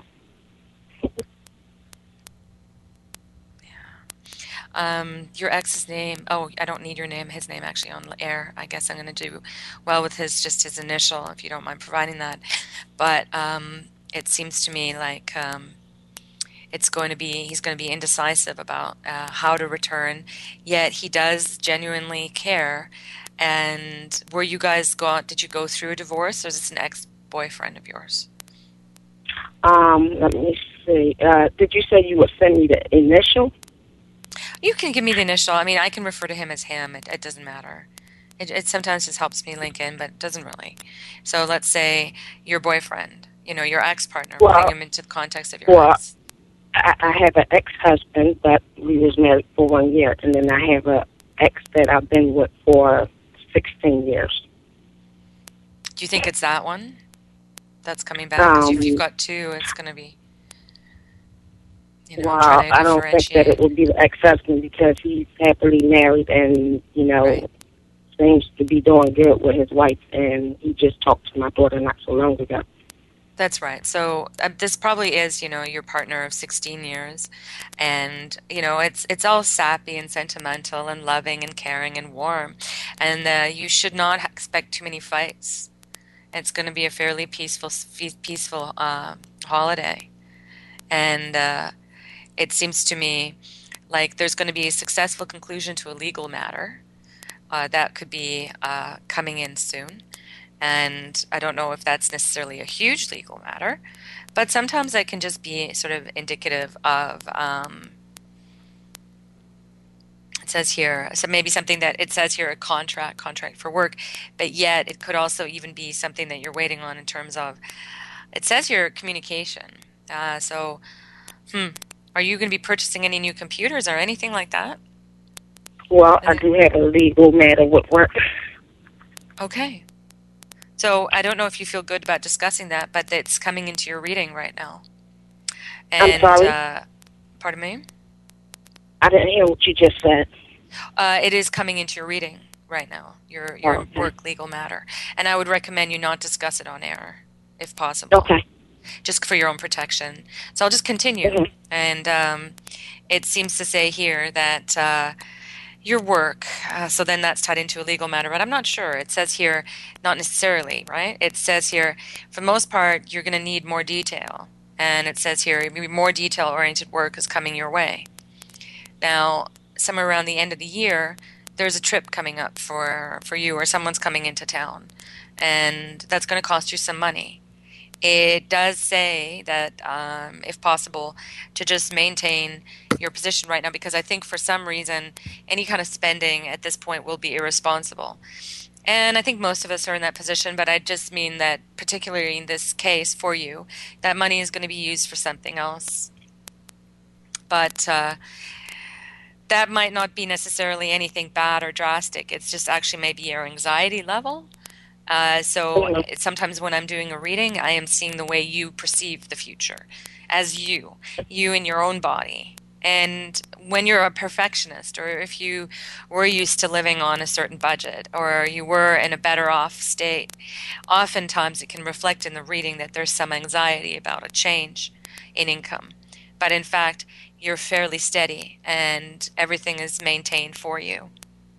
Um, your ex's name. Oh, I don't need your name. His name actually on air. I guess I'm going to do well with his just his initial, if you don't mind providing that. But um, it seems to me like um, it's going to be he's going to be indecisive about uh, how to return. Yet he does genuinely care. And were you guys go? Did you go through a divorce, or is this an ex-boyfriend of yours? Um, let me see. Uh, did you say you would send me the initial? You can give me the initial. I mean, I can refer to him as him. It, it doesn't matter. It, it sometimes just helps me link in, but it doesn't really. So let's say your boyfriend, you know, your ex-partner, Well, putting him into the context of your well, ex. I, I have an ex-husband that we was married for one year, and then I have a ex that I've been with for sixteen years. Do you think it's that one that's coming back? Because Um, if you've got two, it's going to be, you know, well, trying to I don't think that differentiate. it would be the ex-husband because he's happily married and, you know, Right. seems to be doing good with his wife, and he just talked to my daughter not so long ago. That's right. So uh, this probably is, you know, your partner of sixteen years, and you know, it's it's all sappy and sentimental and loving and caring and warm, and uh, you should not ha- expect too many fights. It's going to be a fairly peaceful, fe- peaceful uh, holiday, and uh, it seems to me like there's going to be a successful conclusion to a legal matter uh, that could be uh, coming in soon. And I don't know if that's necessarily a huge legal matter, but sometimes it can just be sort of indicative of, um, it says here, so maybe something that it says here, a contract, contract for work, but yet it could also even be something that you're waiting on in terms of, it says here, communication. Uh, so, hmm, are you going to be purchasing any new computers or anything like that? Well, I do have a legal matter with work. Okay. So I don't know if you feel good about discussing that, but it's coming into your reading right now. And, I'm sorry? Uh, pardon me? I didn't hear what you just said. Uh, it is coming into your reading right now, your, your Okay. work legal matter. And I would recommend you not discuss it on air, if possible. Okay. Just for your own protection. So I'll just continue. Mhm. And um, it seems to say here that uh, your work, uh, so then that's tied into a legal matter, but I'm not sure. It says here, not necessarily, right? It says here, for the most part, you're going to need more detail. And it says here, maybe more detail-oriented work is coming your way. Now, somewhere around the end of the year, there's a trip coming up for, for you, or someone's coming into town. And that's going to cost you some money. it does say that, um, if possible, to just maintain your position right now, because I think for some reason any kind of spending at this point will be irresponsible. And I think most of us are in that position, but I just mean that particularly in this case for you, that money is going to be used for something else. But uh, that might not be necessarily anything bad or drastic. It's just actually maybe your anxiety level. Uh, so it, sometimes when I'm doing a reading, I am seeing the way you perceive the future as you, you in your own body. And when you're a perfectionist, or if you were used to living on a certain budget, or you were in a better off state, oftentimes it can reflect in the reading that there's some anxiety about a change in income. But in fact, you're fairly steady and everything is maintained for you.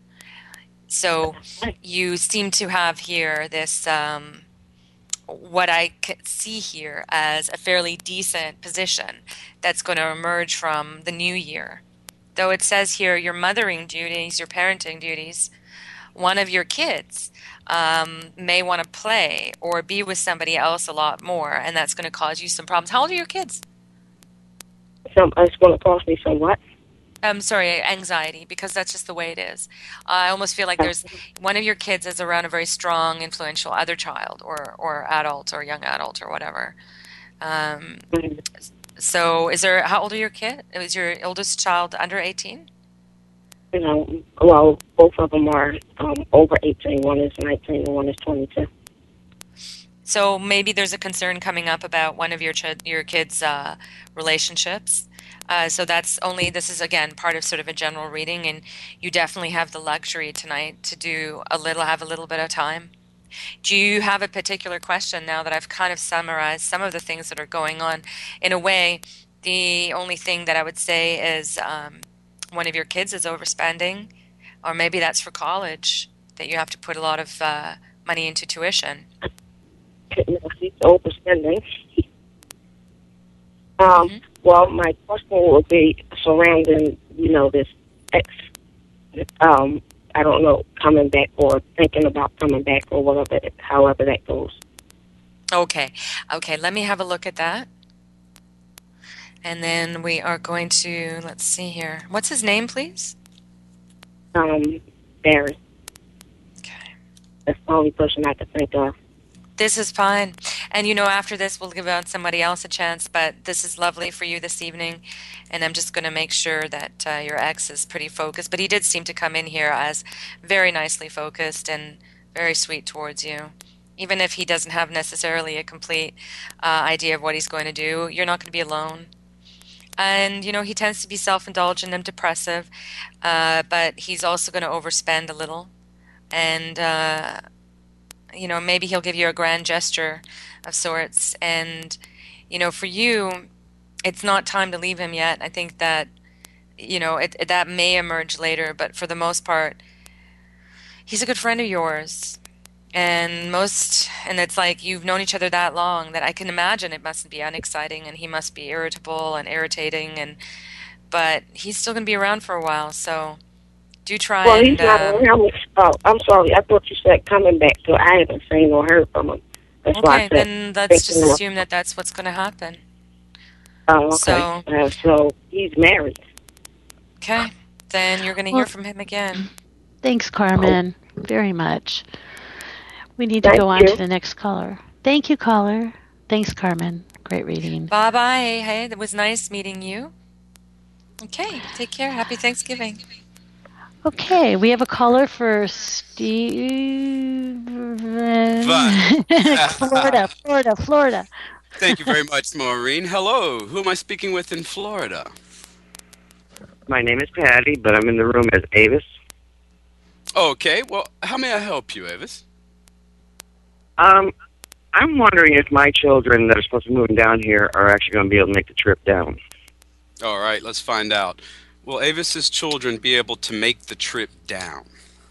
So you seem to have here this, um, what I see here as a fairly decent position that's going to emerge from the new year. Though it says here your mothering duties, your parenting duties, one of your kids um, may want to play or be with somebody else a lot more, and that's going to cause you some problems. How old are your kids? Some, it's going to cause me some what? I'm sorry, anxiety, because that's just the way it is. I almost feel like there's one of your kids is around a very strong, influential other child or, or adult or young adult or whatever. Um, so is there, how old are your kid? Is your oldest child under eighteen? You know, well, both of them are um, over eighteen. One is nineteen and one is twenty-two. So maybe there's a concern coming up about one of your ch- your kids' uh, relationships. Uh, so that's only, this is again part of sort of a general reading, and you definitely have the luxury tonight to do a little, have a little bit of time. Do you have a particular question now that I've kind of summarized some of the things that are going on? In a way, the only thing that I would say is um, one of your kids is overspending, or maybe that's for college, that you have to put a lot of uh, money into tuition. He's overspending. Um, mm-hmm. Well, my question will be surrounding, you know, this ex, um, I don't know, coming back or thinking about coming back or whatever, however that goes. Okay. Okay, let me have a look at that. And then we are going to, let's see here. What's his name, please? Um, Barry. Okay. That's the only person I can think of. This is fine. And, you know, after this, we'll give out somebody else a chance, but this is lovely for you this evening, and I'm just going to make sure that uh, your ex is pretty focused. But he did seem to come in here as very nicely focused and very sweet towards you. Even if he doesn't have necessarily a complete uh, idea of what he's going to do, you're not going to be alone. And, you know, he tends to be self-indulgent and depressive, uh, but he's also going to overspend a little. And, uh, you know, maybe he'll give you a grand gesture of sorts. And, you know, for you, it's not time to leave him yet. I think that, you know, it, it, that may emerge later, but for the most part, he's a good friend of yours. And most, and it's like you've known each other that long that I can imagine it must be unexciting and he must be irritable and irritating, and but he's still going to be around for a while, so do try well, and... Well, he's not uh, around. Oh, I'm sorry. I thought you said coming back, so I haven't seen or heard from him. That's okay, why I said, then let's just assume that that's what's going to happen. Oh, okay. So, uh, so he's married. Okay, then you're going to well, hear from him again. Thanks, Carmen, oh. very much. We need to Thank go on you. to the next caller. Thank you, caller. Thanks, Carmen. Great reading. Bye-bye. Hey, it was nice meeting you. Okay, take care. Happy Thanksgiving. Okay, we have a caller for Steve. Florida, Florida, Florida. Thank you very much, Maureen. Hello. Who am I speaking with in Florida? My name is Patty, but I'm in the room as Avis. Okay, well, how may I help you, Avis? Um, I'm wondering if my children that are supposed to be moving down here are actually going to be able to make the trip down. All right, let's find out. Will Avis's children be able to make the trip down?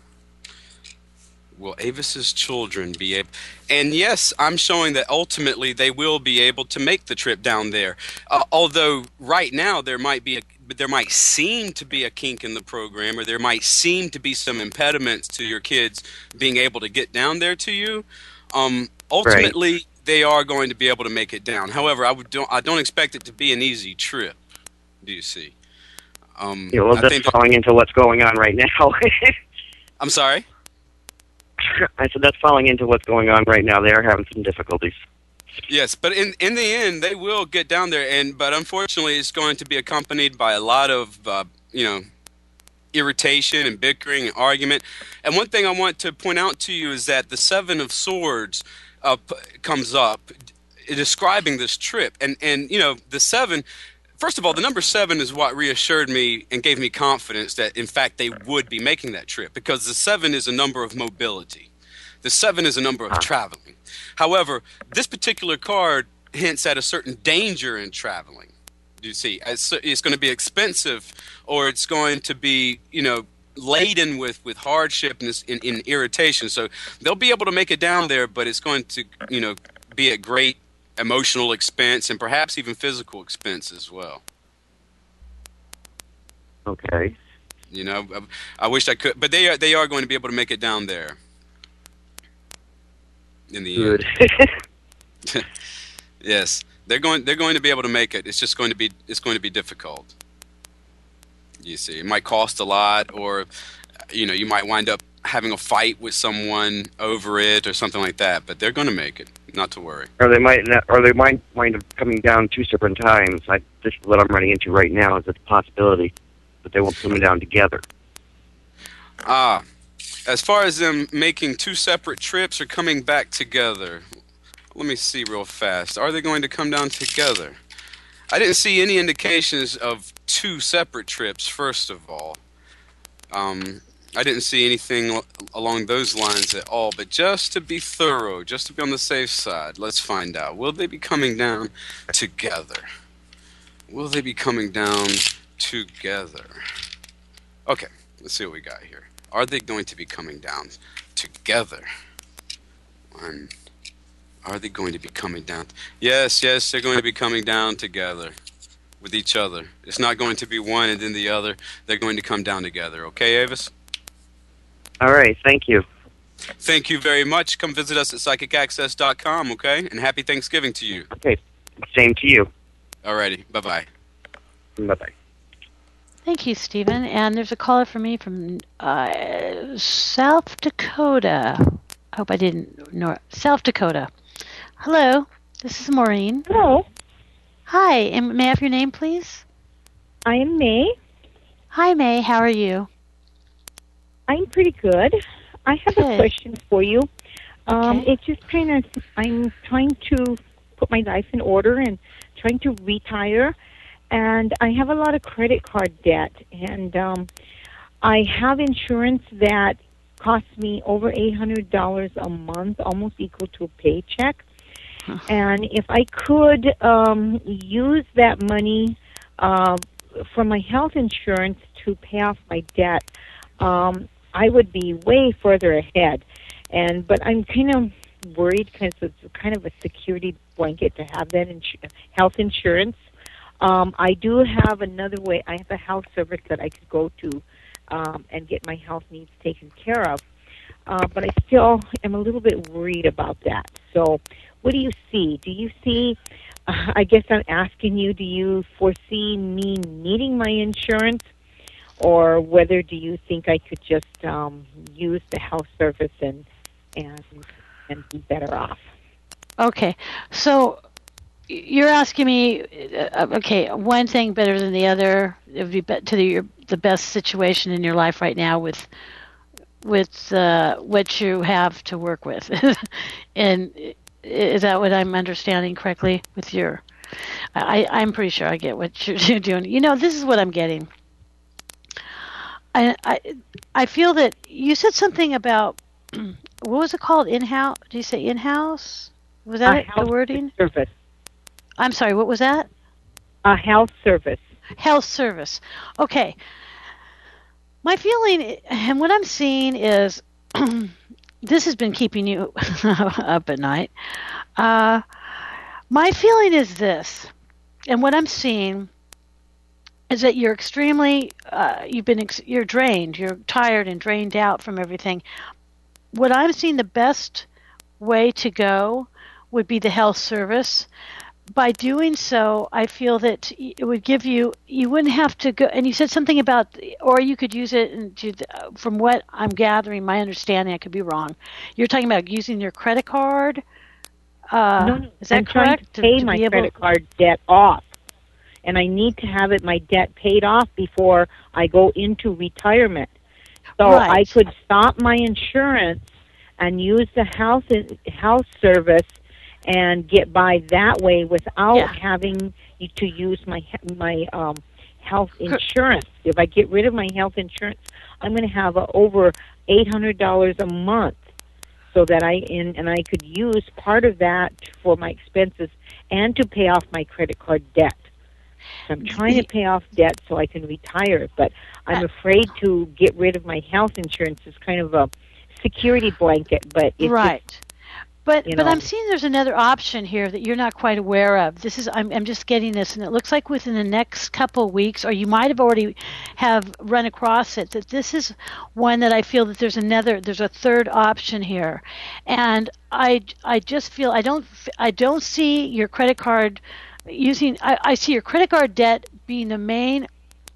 Will Avis's children be able... And yes, I'm showing that ultimately they will be able to make the trip down there. Uh, although right now there might be a, there might seem to be a kink in the program, or there might seem to be some impediments to your kids being able to get down there to you. Um, ultimately, right. they are going to be able to make it down. However, I would don't I don't expect it to be an easy trip. Do you see? Um, Yeah, well, I that's think falling into what's going on right now. I'm sorry. I said that's falling into what's going on right now. They are having some difficulties. Yes, but in in the end, they will get down there, and but unfortunately, it's going to be accompanied by a lot of uh, you know irritation and bickering and argument. And one thing I want to point out to you is that the Seven of Swords uh, p- comes up describing this trip, and and you know the seven. First of all, the number seven is what reassured me and gave me confidence that, in fact, they would be making that trip, because the seven is a number of mobility. The seven is a number of traveling. However, this particular card hints at a certain danger in traveling. You see, it's, it's going to be expensive, or it's going to be, you know, laden with, with hardship and, and, and irritation. So they'll be able to make it down there, but it's going to, you know, be at great emotional expense and perhaps even physical expense as well. Okay. You know, I, I wish I could, but they are they are going to be able to make it down there. In the Good. end. Yes, they're going they're going to be able to make it. It's just going to be it's going to be difficult. You see, it might cost a lot, or you know, you might wind up having a fight with someone over it or something like that. But they're going to make it. Not to worry. Or they might, not, or they might wind up coming down two separate times. I, this is what I'm running into right now. Is a possibility that they won't be coming down together. Ah, as far as them making two separate trips or coming back together, let me see real fast. Are they going to come down together? I didn't see any indications of two separate trips. First of all, um. I didn't see anything along those lines at all, but just to be thorough, just to be on the safe side, let's find out. Will they be coming down together? Will they be coming down together? Okay, let's see what we got here. Are they going to be coming down together? One. Are they going to be coming down? Yes, yes, they're going to be coming down together with each other. It's not going to be one and then the other. They're going to come down together. Okay, Avis? All right, thank you. Thank you very much. Come visit us at psychic access dot com, okay? And happy Thanksgiving to you. Okay, same to you. Alrighty, bye-bye. Bye-bye. Thank you, Stephen. And there's a caller for me from uh, South Dakota. I hope I didn't know. South Dakota. Hello, this is Maureen. Hello. Hi, and may I have your name, please? I am May. Hi, May. How are you? I'm pretty good. I have Good. a question for you. Um, Okay. It's just kind of, I'm trying to put my life in order and trying to retire. And I have a lot of credit card debt. And um, I have insurance that costs me over eight hundred dollars a month, almost equal to a paycheck. And if I could um, use that money uh, for my health insurance to pay off my debt, um, I would be way further ahead. And but I'm kind of worried because it's kind of a security blanket to have that ins- health insurance. Um, I do have another way. I have a health service that I could go to um, and get my health needs taken care of. Uh, but I still am a little bit worried about that. So what do you see? Do you see, uh, I guess I'm asking you, do you foresee me needing my insurance? Or whether do you think I could just um, use the health service and and and be better off? Okay, so you're asking me, uh, okay, one thing better than the other. It would be, be to the, your, the best situation in your life right now with with uh, what you have to work with. And is that what I'm understanding correctly with your? I, I'm pretty sure I get what you're, you're doing. You know, this is what I'm getting. I, I I feel that you said something about, what was it called? In-house? Did you say in-house? Was that A it, the health wording? service. I'm sorry, what was that? A health service. Health service. Okay. My feeling and what I'm seeing is this has been keeping you up at night. Uh, my feeling is this, and what I'm seeing is that you're extremely, uh, you've been, ex- you're drained, you're tired and drained out from everything. What I'm seeing, the best way to go would be the health service. By doing so, I feel that it would give you, you wouldn't have to go, and you said something about, or you could use it into, from what I'm gathering, my understanding, I could be wrong. You're talking about using your credit card? Uh, no, no, is that I'm correct? trying to pay to, to my able... credit card debt off, and I need to have it, my debt paid off before I go into retirement. So right. I could stop my insurance and use the health health service and get by that way without yeah. having to use my my um, health insurance. If I get rid of my health insurance, I'm going to have uh, over eight hundred dollars a month, so that I in, and I could use part of that for my expenses and to pay off my credit card debt. I'm trying to pay off debt so I can retire, but I'm afraid to get rid of my health insurance. It's kind of a security blanket, but it's right. Just, But you but know. I'm seeing there's another option here that you're not quite aware of. This is I'm I'm just getting this, and it looks like within the next couple of weeks, or you might have already have run across it, that this is one that I feel that there's another there's a third option here, and I I just feel I don't I don't see your credit card using I, I see your credit card debt being the main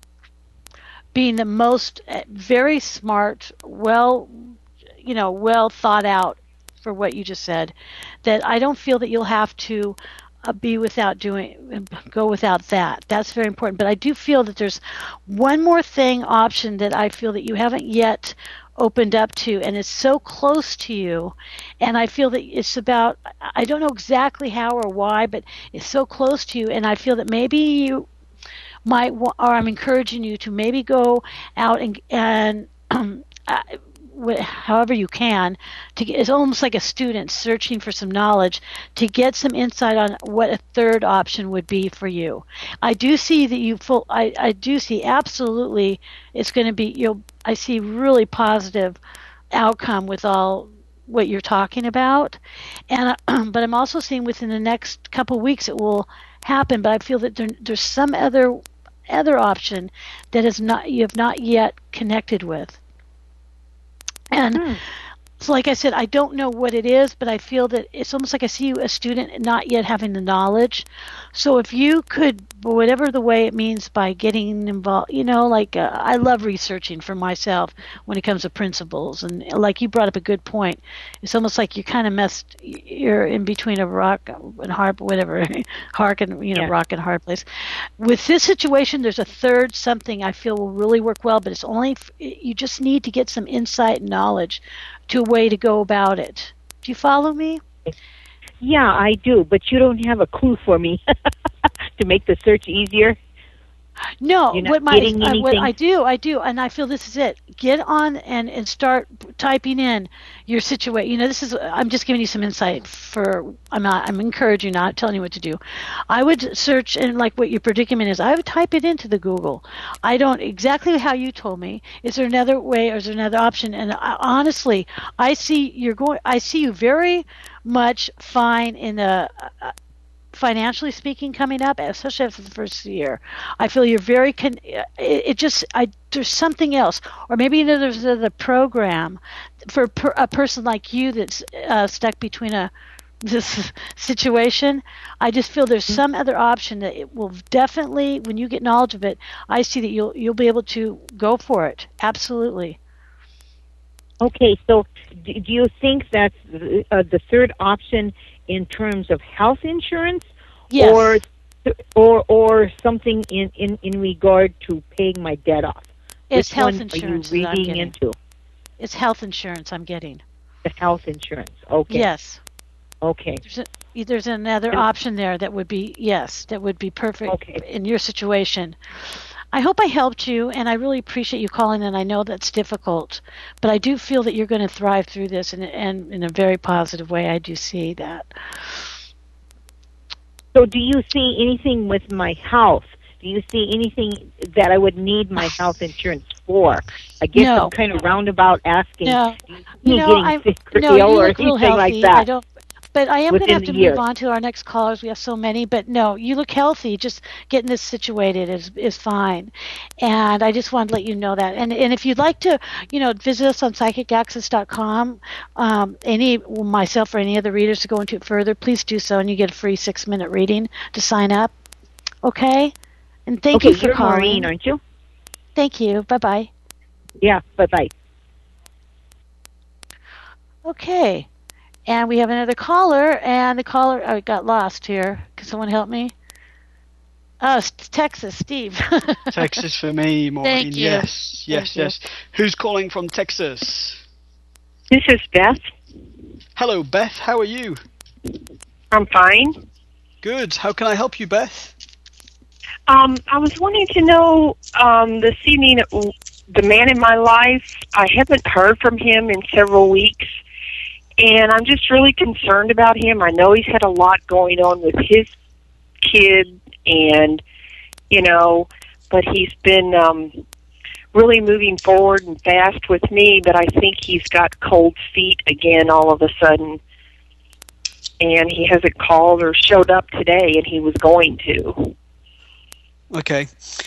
being the most uh, very smart, well you know well thought out for what you just said, that I don't feel that you'll have to uh, be without doing, go without that. That's very important. But I do feel that there's one more thing option that I feel that you haven't yet opened up to, and it's so close to you, and I feel that it's about, I don't know exactly how or why, but it's so close to you, and I feel that maybe you might, or I'm encouraging you to maybe go out and, and uh, however you can, to get, it's almost like a student searching for some knowledge to get some insight on what a third option would be for you. I do see that you full. I, I do see absolutely it's going to be. You'll. I see really positive outcome with all what you're talking about, and uh, but I'm also seeing within the next couple of weeks it will happen. But I feel that there, there's some other other option that is not you have not yet connected with. And hmm. so, like I said, I don't know what it is, but I feel that it's almost like I see you a student not yet having the knowledge. So if you could, whatever the way it means by getting involved, you know, like uh, I love researching for myself when it comes to principles. And like you brought up a good point, it's almost like you kind of messed, you're in between a rock and hard, whatever, hard and, you know, yeah. rock and hard place. With this situation, there's a third something I feel will really work well, but it's only, you just need to get some insight and knowledge to a way to go about it. Do you follow me? Yeah, I do, but you don't have a clue for me to make the search easier? No, You're not what my getting uh, what anything? I do, I do, and I feel this is it. Get on and, and start typing in your situation. You know, this is. I'm just giving you some insight. For I'm not. I'm encouraging you, not telling you what to do. I would search, and like what your predicament is, I would type it into the Google. I don't exactly how you told me. Is there another way, or is there another option? And I, honestly, I see you're going. I see you very much fine in a. a financially speaking, coming up, especially after the first year, I feel you're very. Con- it, it just, I there's something else, or maybe you know, there's another program for per, a person like you that's uh, stuck between a this situation. I just feel there's some other option that it will definitely, when you get knowledge of it, I see that you'll you'll be able to go for it. Absolutely. Okay, so do you think that's uh, the third option in terms of health insurance, yes. or or or something in, in, in regard to paying my debt off? It's Which health one insurance. Are you that I'm reading getting. into? It's health insurance I'm getting. The health insurance. Okay. Yes. Okay. There's, a, there's another option there that would be yes, that would be perfect okay. in your situation. I hope I helped you, and I really appreciate you calling, and I know that's difficult, but I do feel that you're going to thrive through this, and, and in a very positive way. I do see that. So do you see anything with my health? Do you see anything that I would need my health insurance for? I guess no. I'm kind of roundabout asking. No, do you see you me know, getting I'm, sick or no, ill you or look real anything healthy. like that? I don't. But I am going to Within have to the year. move on to our next callers. We have so many. But no, you look healthy. Just getting this situated is is fine. And I just wanted to let you know that. And and if you'd like to, you know, visit us on psychic access dot com, um, any myself or any other readers to go into it further, please do so, and you get a free six minute reading to sign up. Okay. And thank okay, you for you're calling. Maureen, aren't you? Thank you. Bye bye. Yeah. Bye bye. Okay. And we have another caller, and the caller oh, got lost here. Can someone help me? Oh, it's Texas, Steve. Texas for me, Maureen. Thank you. Yes, yes, Thank you. yes. Who's calling from Texas? This is Beth. Hello, Beth. How are you? I'm fine. Good. How can I help you, Beth? Um, I was wanting to know um, this evening, the man in my life, I haven't heard from him in several weeks, and I'm just really concerned about him. I know he's had a lot going on with his kid, and, you know, but he's been um, really moving forward and fast with me, but I think he's got cold feet again all of a sudden, and he hasn't called or showed up today, and he was going to. Okay.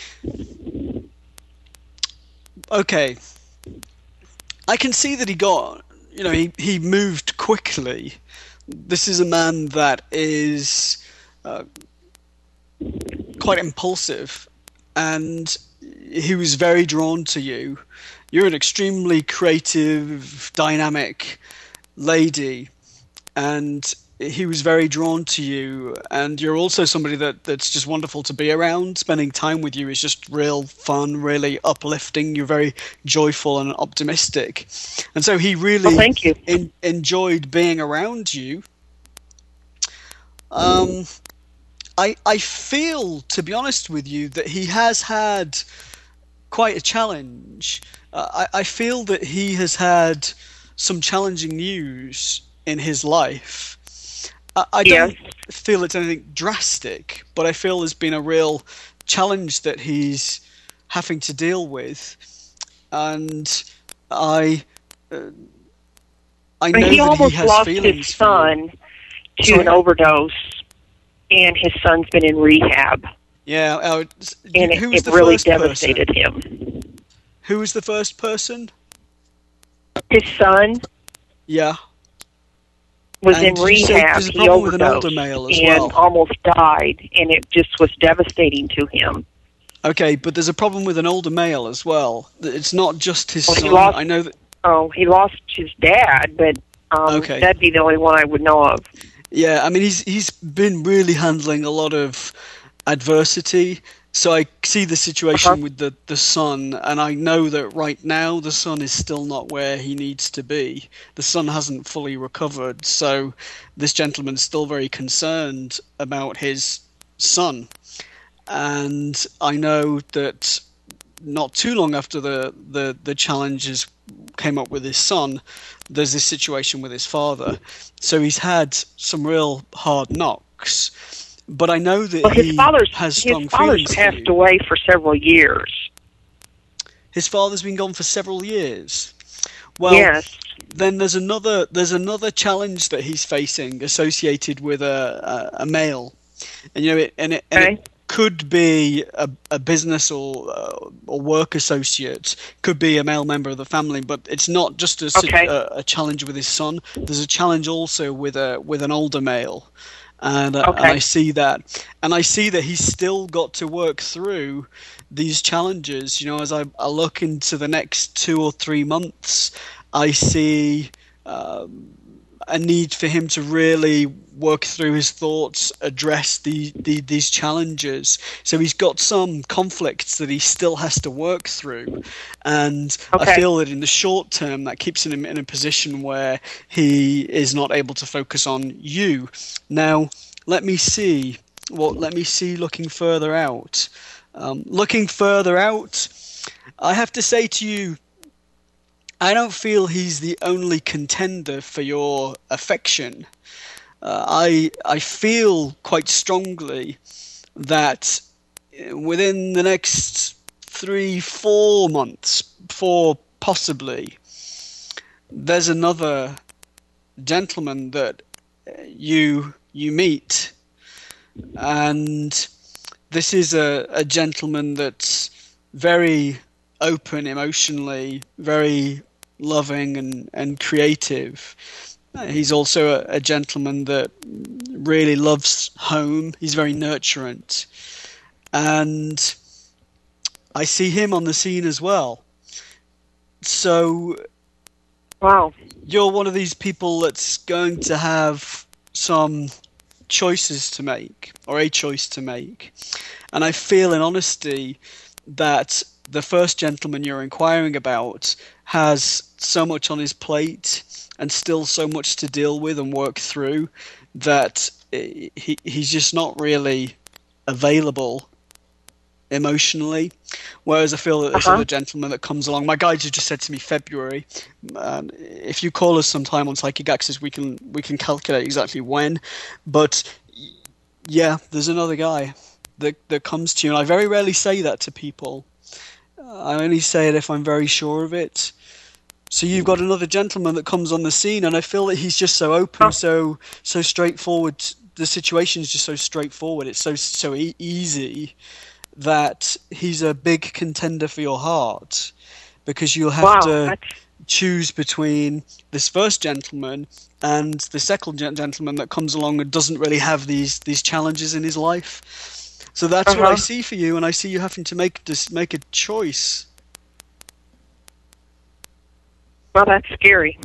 Okay. I can see that he got, you know, he, he moved quickly. This is a man that is uh, quite impulsive, and he was very drawn to you. You're an extremely creative, dynamic lady, and he was very drawn to you, and you're also somebody that, that's just wonderful to be around. Spending time with you is just real fun, really uplifting. You're very joyful and optimistic. And so he really well, thank you. In, enjoyed being around you. Um, I, I feel, to be honest with you, that he has had quite a challenge. Uh, I, I feel that he has had some challenging news in his life. I don't yes. feel it's anything drastic, but I feel there's been a real challenge that he's having to deal with, and I, uh, I know he that almost he has lost feelings his son to Sorry? an overdose, and his son's been in rehab. Yeah, uh, and who it, was it the really first devastated person? him. Who was the first person? His son. Yeah. was and in rehab. He overdosed and well. almost died, and it just was devastating to him. Okay, but there's a problem with an older male as well. It's not just his well, son. He lost, I know that. Oh, he lost his dad, but um, okay. that'd be the only one I would know of. Yeah, I mean, he's he's been really handling a lot of adversity. So I see the situation uh-huh. with the, the son, and I know that right now the son is still not where he needs to be. The son hasn't fully recovered, so this gentleman's still very concerned about his son. And I know that not too long after the, the, the challenges came up with his son, there's this situation with his father. So he's had some real hard knocks. But I know that well, his he father's, has strong his father's feelings passed for you. away for several years. His father's been gone for several years. Well, yes. Then there's another there's another challenge that he's facing associated with a a, a male, and you know it and it, and okay. it could be a, a business or uh, or work associate, could be a male member of the family, but it's not just a, okay. a, a challenge with his son. There's a challenge also with a with an older male. And, uh, okay. and I see that, and I see that he's still got to work through these challenges. You know, as I, I look into the next two or three months, I see um, a need for him to really work through his thoughts, address the, the these challenges. So he's got some conflicts that he still has to work through, and okay. I feel that in the short term that keeps him in a position where he is not able to focus on you. Now, let me see. Well, let me see. Looking further out, um, looking further out, I have to say to you, I don't feel he's the only contender for your affection. Uh, I I feel quite strongly that within the next three, four months, four possibly, there's another gentleman that you you meet, and this is a, a gentleman that's very open emotionally, very loving and, and creative. He's also a, a gentleman that really loves home. He's very nurturant. And I see him on the scene as well. So, wow, you're one of these people that's going to have some choices to make, or a choice to make. And I feel in honesty that the first gentleman you're inquiring about has so much on his plate and still so much to deal with and work through that he he's just not really available emotionally. Whereas I feel that this uh-huh. other gentleman that comes along, my guides have just said to me February. Um, if you call us sometime on Psychic Access, we can we can calculate exactly when. But yeah, there's another guy that that comes to you, and I very rarely say that to people. I only say it if I'm very sure of it. So you've got another gentleman that comes on the scene, and I feel that he's just so open, so so straightforward. The situation is just so straightforward. It's so so e- easy that he's a big contender for your heart, because you'll have wow, to that's... choose between this first gentleman and the second gentleman that comes along and doesn't really have these these challenges in his life. So that's uh-huh. what I see for you, and I see you having to make just make a choice. Well, that's scary.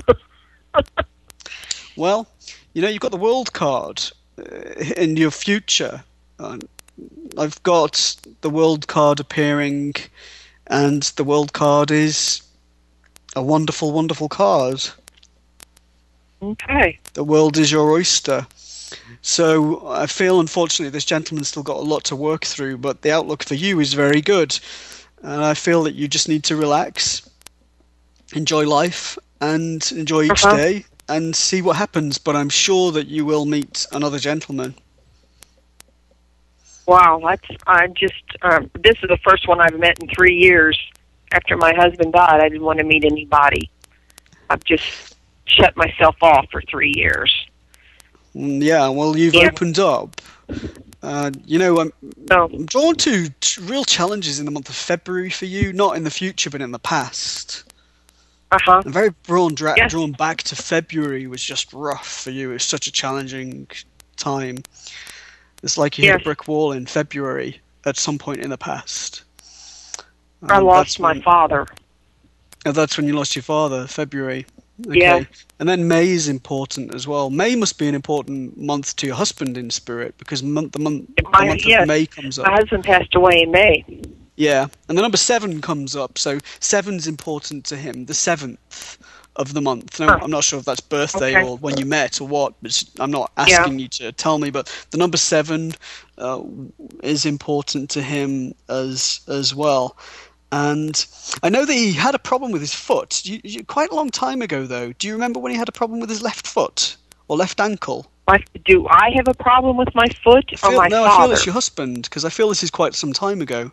Well, you know, you've got the World card uh, in your future. Uh, I've got the World card appearing, and the World card is a wonderful, wonderful card. Okay. The world is your oyster. So I feel, unfortunately, this gentleman's still got a lot to work through, but the outlook for you is very good. And I feel that you just need to relax, enjoy life, and enjoy each uh-huh. day, and see what happens. But I'm sure that you will meet another gentleman. Wow, that's I just um, this is the first one I've met in three years. After my husband died, I didn't want to meet anybody. I've just shut myself off for three years. Yeah, well, you've yeah. opened up. Uh, you know, I'm, oh. I'm drawn to t- real challenges in the month of February for you, not in the future, but in the past. Uh-huh. I'm very drawn, dra- yes. drawn back to February was just rough for you. It was such a challenging time. It's like you yes. hit a brick wall in February at some point in the past. Um, I lost my when, father. Oh, that's when you lost your father, February. Okay. Yeah. And then May is important as well. May must be an important month to your husband in spirit, because month, the month, my, the month yes. of May comes up. My husband passed away in May. Yeah. And the number seven comes up, so seven's important to him, the seventh of the month. Now, huh. I'm not sure if that's birthday okay. or when you met or what, but I'm not asking yeah. you to tell me, but the number seven uh, is important to him as as well. And I know that he had a problem with his foot. You, you, quite a long time ago, though. Do you remember when he had a problem with his left foot or left ankle? I, do I have a problem with my foot I feel, or my no, father? No, I feel it's your husband, because I feel this is quite some time ago.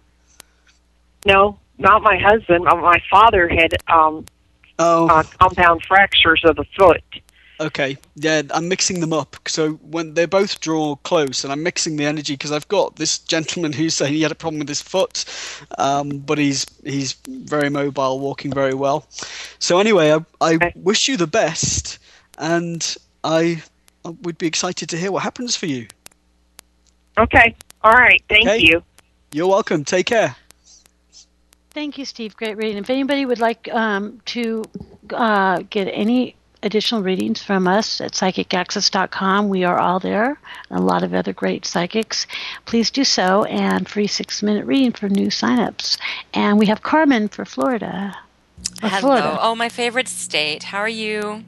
No, not my husband. My father had um, oh. uh, compound fractures of the foot. Okay, yeah, I'm mixing them up. So when they both draw close, and I'm mixing the energy because I've got this gentleman who's saying he had a problem with his foot, um, but he's he's very mobile, walking very well. So anyway, I, I okay. wish you the best, and I, I would be excited to hear what happens for you. Okay, all right, thank okay. you. You're welcome. Take care. Thank you, Steve. Great reading. If anybody would like um, to uh, get any additional readings from us at psychic access dot com. We are all there, and a lot of other great psychics. Please do so, and free six-minute reading for new signups. And we have Carmen for Florida. Hello. Florida. Oh, my favorite state. How are you?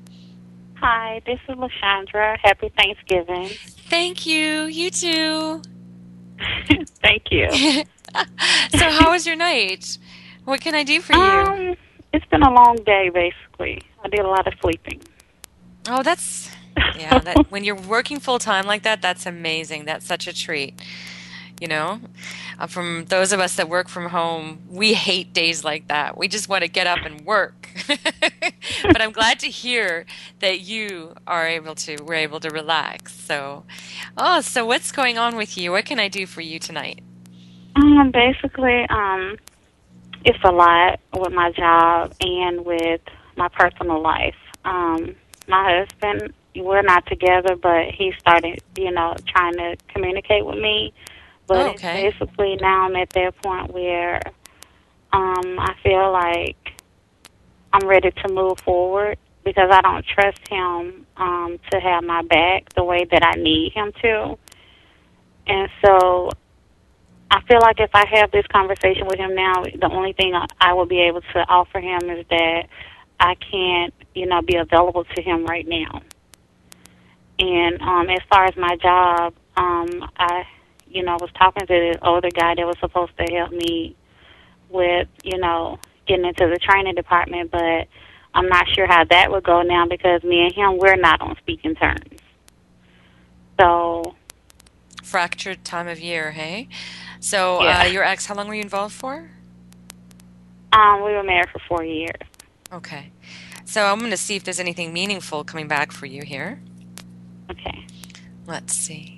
Hi, this is LaShandra. Happy Thanksgiving. Thank you. You too. Thank you. So how was your night? What can I do for you? Um, it's been a long day, basically. I did a lot of sleeping. Oh, that's, yeah, that, when you're working full-time like that, that's amazing. That's such a treat. You know, uh, from those of us that work from home, we hate days like that. We just want to get up and work. But I'm glad to hear that you are able to, we're able to relax. So, oh, so what's going on with you? What can I do for you tonight? Um, basically, um, it's a lot with my job and with my personal life. Um, my husband, we're not together, but he started, you know, trying to communicate with me. But oh, okay. it's basically now I'm at that point where um, I feel like I'm ready to move forward because I don't trust him um, to have my back the way that I need him to. And so I feel like if I have this conversation with him now, the only thing I, I will be able to offer him is that I can't, you know, be available to him right now. And um, as far as my job, um, I... you know, I was talking to the older guy that was supposed to help me with, you know, getting into the training department, but I'm not sure how that would go now because me and him, we're not on speaking terms. So. Fractured time of year, hey? So yeah. uh, your ex, how long were you involved for? Um, we were married for four years. Okay. So I'm going to see if there's anything meaningful coming back for you here. Okay. Let's see.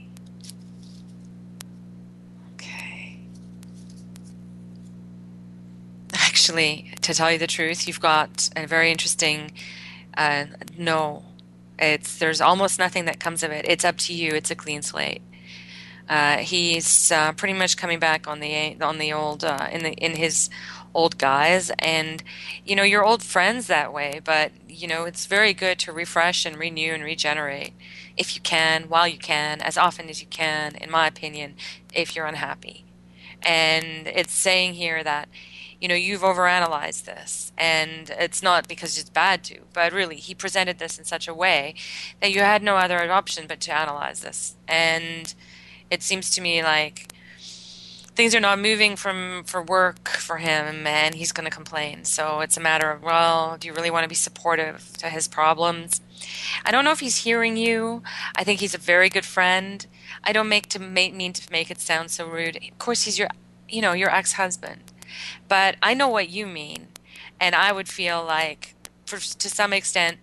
Actually, to tell you the truth, you've got a very interesting uh, no. It's there's almost nothing that comes of it. It's up to you. It's a clean slate. Uh, he's uh, pretty much coming back on the on the old uh, in the in his old guys, and you know you're old friends that way. But you know it's very good to refresh and renew and regenerate if you can, while you can, as often as you can. In my opinion, if you're unhappy, and it's saying here that. You know, you've overanalyzed this, and it's not because it's bad to, but really, he presented this in such a way that you had no other option but to analyze this. And it seems to me like things are not moving from for work for him, and he's going to complain. So it's a matter of, well, do you really want to be supportive to his problems? I don't know if he's hearing you. I think he's a very good friend. I don't make to make, mean to make it sound so rude. Of course, he's your, you know, your ex-husband. But I know what you mean, and I would feel like, for, to some extent,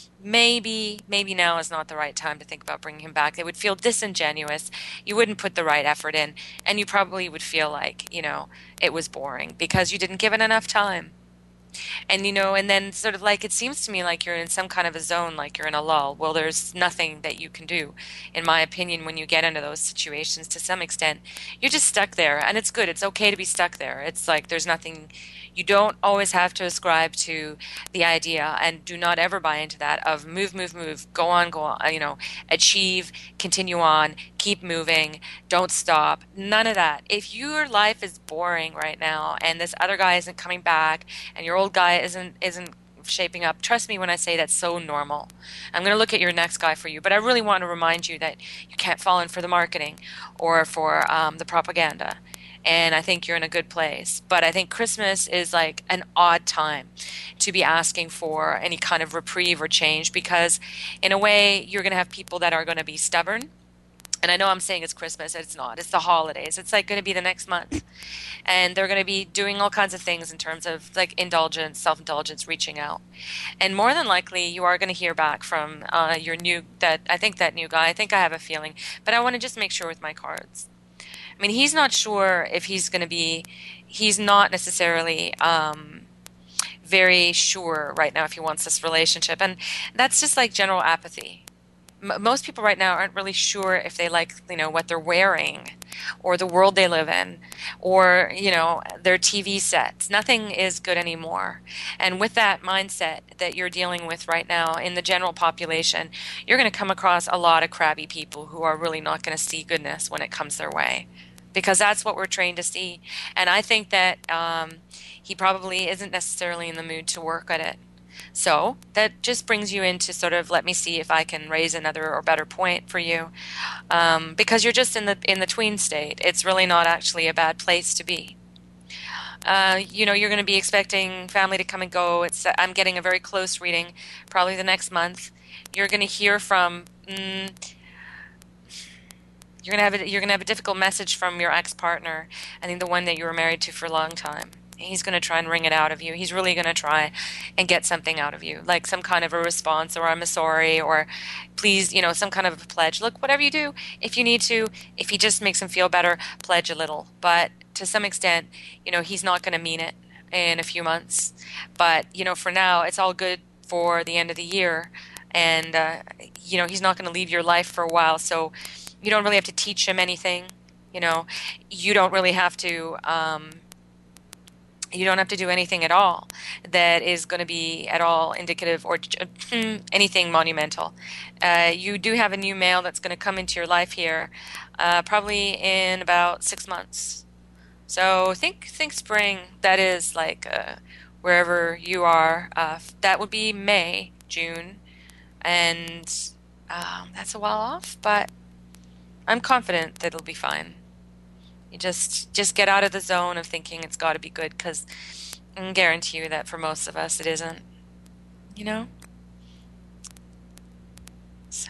maybe maybe now is not the right time to think about bringing him back. It would feel disingenuous. You wouldn't put the right effort in, and you probably would feel like, you know, it was boring because you didn't give it enough time. And, you know, and then sort of like it seems to me like you're in some kind of a zone, like you're in a lull. Well, there's nothing that you can do, in my opinion, when you get into those situations to some extent. You're just stuck there, and it's good. It's okay to be stuck there. It's like there's nothing. You don't always have to ascribe to the idea, and do not ever buy into that of move, move, move, go on, go on, you know, achieve, continue on, keep moving, don't stop. None of that. If your life is boring right now and this other guy isn't coming back and your old guy isn't isn't shaping up, trust me when I say that's so normal. I'm going to look at your next guy for you, but I really want to remind you that you can't fall in for the marketing or for um, the propaganda. And I think you're in a good place. But I think Christmas is like an odd time to be asking for any kind of reprieve or change because, in a way, you're going to have people that are going to be stubborn. And I know I'm saying it's Christmas. It's not. It's the holidays. It's like going to be the next month. And they're going to be doing all kinds of things in terms of like indulgence, self-indulgence, reaching out. And more than likely, you are going to hear back from uh, your new, that I think that new guy. I think I have a feeling. But I want to just make sure with my cards. I mean, he's not sure if he's going to be, he's not necessarily um, very sure right now if he wants this relationship. And that's just like general apathy. M- most people right now aren't really sure if they like, you know, what they're wearing or the world they live in or, you know, their T V sets. Nothing is good anymore. And with that mindset that you're dealing with right now in the general population, you're going to come across a lot of crabby people who are really not going to see goodness when it comes their way. Because that's what we're trained to see. And I think that um, he probably isn't necessarily in the mood to work at it. So that just brings you into sort of, let me see if I can raise another or better point for you. Um, because you're just in the in the tween state. It's really not actually a bad place to be. Uh, you know, you're going to be expecting family to come and go. It's I'm getting a very close reading, probably the next month. You're going to hear from... Mm, You're gonna have a, you're gonna have a difficult message from your ex-partner. I think the one that you were married to for a long time. He's gonna try and wring it out of you. He's really gonna try and get something out of you, like some kind of a response, or I'm sorry, or please, you know, some kind of a pledge. Look, whatever you do, if you need to, if he just makes him feel better, pledge a little. But to some extent, you know, he's not gonna mean it in a few months. But you know, for now, it's all good for the end of the year, and uh, you know, he's not gonna leave your life for a while, so. You don't really have to teach him anything, you know. You don't really have to. Um, you don't have to do anything at all that is going to be at all indicative or anything monumental. Uh, you do have a new male that's going to come into your life here, uh, probably in about six months. So think, think spring. That is like uh, wherever you are. Uh, that would be May, June, and um, that's a while off, but. I'm confident that it'll be fine. You just just get out of the zone of thinking it's got to be good, because I can guarantee you that for most of us it isn't. You know? So,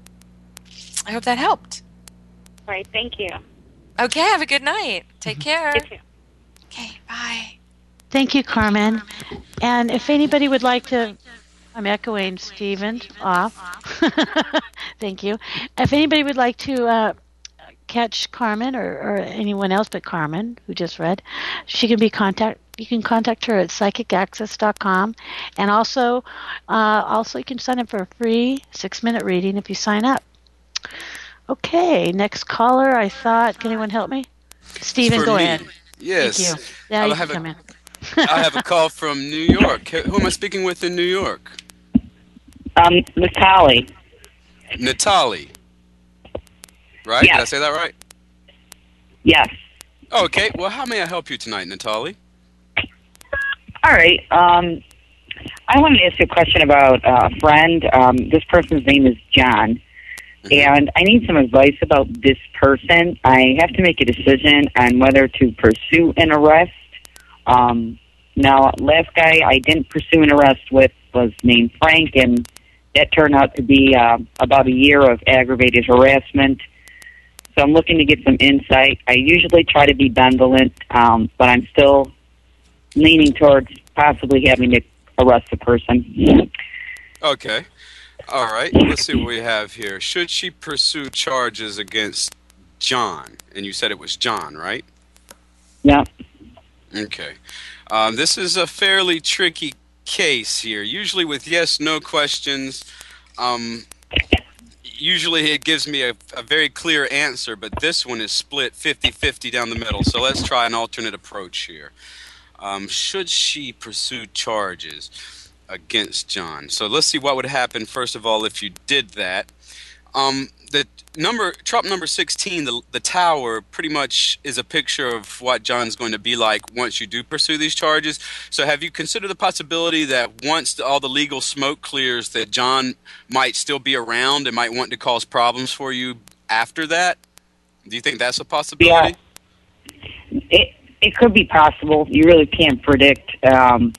I hope that helped. All right, thank you. Okay, have a good night. Take care. You too. Okay, bye. Thank you, Carmen. And if anybody would like to... I'm echoing Stephen off. Thank you. If anybody would like to uh, catch Carmen or, or anyone else but Carmen, who just read, she can be contact. You can contact her at psychic access dot com, and also, uh, also you can sign up for a free six-minute reading if you sign up. Okay, next caller. I thought, can anyone help me? Stephen, go me. ahead. Yes. Thank you. Now I'll you have can a, come in. I have a call from New York. Who am I speaking with in New York? Um, Natalie. Natalie. Right? Yes. Did I say that right? Yes. Okay. Well, how may I help you tonight, Natalie? All right. Um, I wanted to ask you a question about uh, a friend. Um, this person's name is John, mm-hmm. and I need some advice about this person. I have to make a decision on whether to pursue an arrest. Um, now, last guy I didn't pursue an arrest with was named Frank, and that turned out to be uh, about a year of aggravated harassment. So I'm looking to get some insight. I usually try to be benevolent, um, but I'm still leaning towards possibly having to arrest the person. Okay. All right. Let's see what we have here. Should she pursue charges against John? And you said it was John, right? Yeah. Okay. Um, this is a fairly tricky case here. Usually with yes, no questions, um, usually it gives me a, a very clear answer, but this one is split fifty-fifty down the middle. So let's try an alternate approach here. Um, should she pursue charges against John? So let's see what would happen, first of all, if you did that. Um, the number, Trump number sixteen, the, the tower, pretty much is a picture of what John's going to be like once you do pursue these charges. So have you considered the possibility that once the, all the legal smoke clears, that John might still be around and might want to cause problems for you after that? Do you think that's a possibility? Yeah. It, it could be possible. You really can't predict um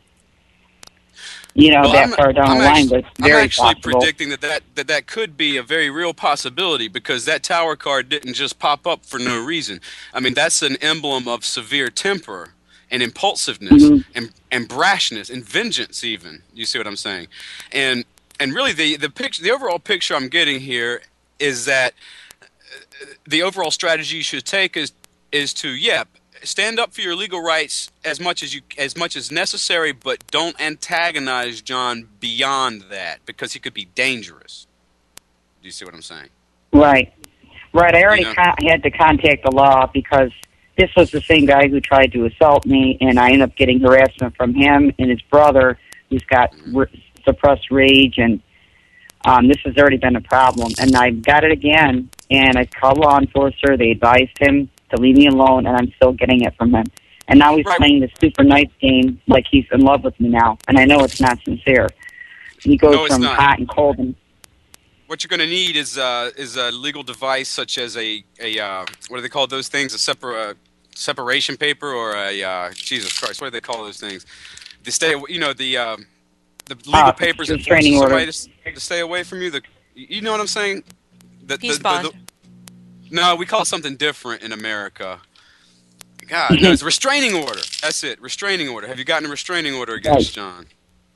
you know, well, that I'm, far down I'm the line, actually, but it's very I'm actually possible. predicting that that, that that could be a very real possibility, because that tower card didn't just pop up for no reason. I mean, that's an emblem of severe temper and impulsiveness Mm-hmm. and, and brashness and vengeance even. You see what I'm saying? And and really the, the picture, the overall picture I'm getting here is that the overall strategy you should take is is to, yeah, stand up for your legal rights as much as you as much as necessary, but don't antagonize John beyond that, because he could be dangerous. Do you see what I'm saying? Right. Right. I already You know? con- had to contact the law because this was the same guy who tried to assault me, and I ended up getting harassment from him and his brother, who's got r- suppressed rage, and um, this has already been a problem. And I got it again, and I called law enforcement. They advised him to leave me alone, and I'm still getting it from him. And now he's Right. playing this super nice game like he's in love with me now, and I know it's not sincere. He goes No, it's from not. hot and cold. And What you're going to need is uh, is a legal device such as a a uh, what do they call those things? A separ- uh, separation paper, or a uh, Jesus Christ, what do they call those things? To stay, you know, the uh, the legal Ah, papers that force restraining somebody order. to, to stay away from you. The you know what I'm saying? The, Peace the, bond. the, the, No, we call it something different in America. God, no, it's a restraining order. That's it, restraining order. Have you gotten a restraining order against John?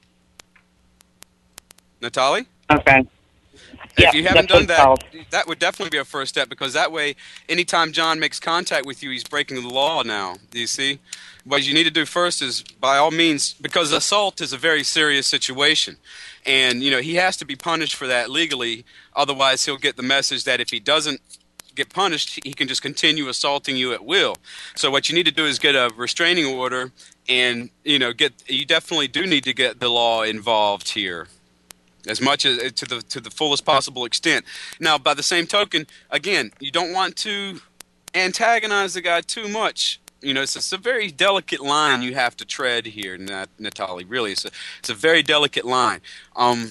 Natalie? Okay. If Yeah, you haven't that's done that, what that would definitely be a first step, because that way, anytime John makes contact with you, he's breaking the law now. Do you see? What you need to do first is, by all means, because assault is a very serious situation, and you know he has to be punished for that legally. Otherwise, he'll get the message that if he doesn't get punished, he can just continue assaulting you at will. So what you need to do is get a restraining order, and you know, get you definitely do need to get the law involved here, as much as to the to the fullest possible extent. Now, by the same token, again, you don't want to antagonize the guy too much. You know, it's, it's a very delicate line you have to tread here, Nat, Natalie. Really, it's a it's a very delicate line. Um,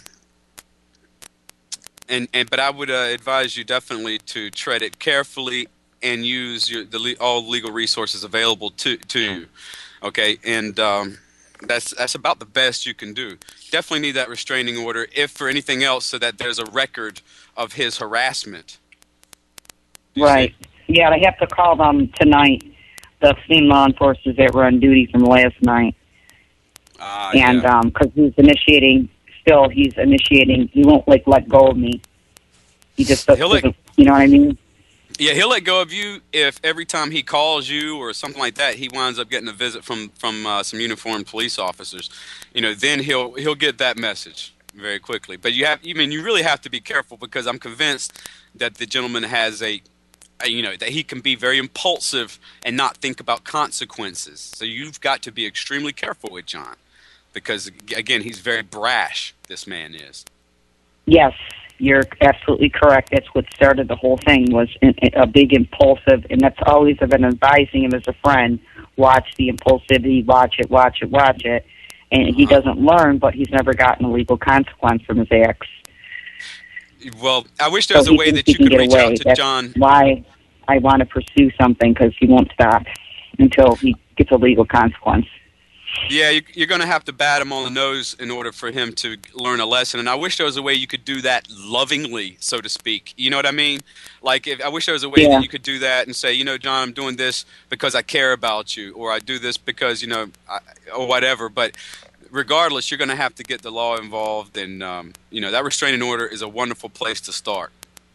and and but I would uh, advise you definitely to tread it carefully and use your the le- all legal resources available to to you. Okay, and um, that's that's about the best you can do. Definitely need that restraining order, if for anything else, so that there's a record of his harassment. You Right. see? Yeah, I have to call them tonight, the same law enforcers that were on duty from last night. Ah, and yeah. um 'cause he's initiating, still, he's initiating, he won't, like, let go of me. He just doesn't, He'll let- you know what I mean? Yeah, he'll let go of you if every time he calls you or something like that, he winds up getting a visit from from uh, some uniformed police officers. You know, then he'll he'll get that message very quickly. But you have, I mean, you really have to be careful, because I'm convinced that the gentleman has a, a, you know, that he can be very impulsive and not think about consequences. So you've got to be extremely careful with John, because again, he's very brash. This man is. Yes, you're absolutely correct. That's what started the whole thing, was in, in a big impulsive, and that's always I've been advising him as a friend, watch the impulsivity, watch it, watch it, watch it. And he doesn't learn, but he's never gotten a legal consequence from his acts. Well, I wish there was So a he way thinks that he you can could get reach away. out to That's John. why I want to pursue something, because he won't stop until he gets a legal consequence. Yeah, you, you're going to have to bat him on the nose in order for him to learn a lesson. And I wish there was a way you could do that lovingly, so to speak. You know what I mean? Like, if I wish there was a way Yeah. that you could do that and say, you know, John, I'm doing this because I care about you, or I do this because, you know, I, or whatever. But regardless, you're going to have to get the law involved. And, um, you know, that restraining order is a wonderful place to start.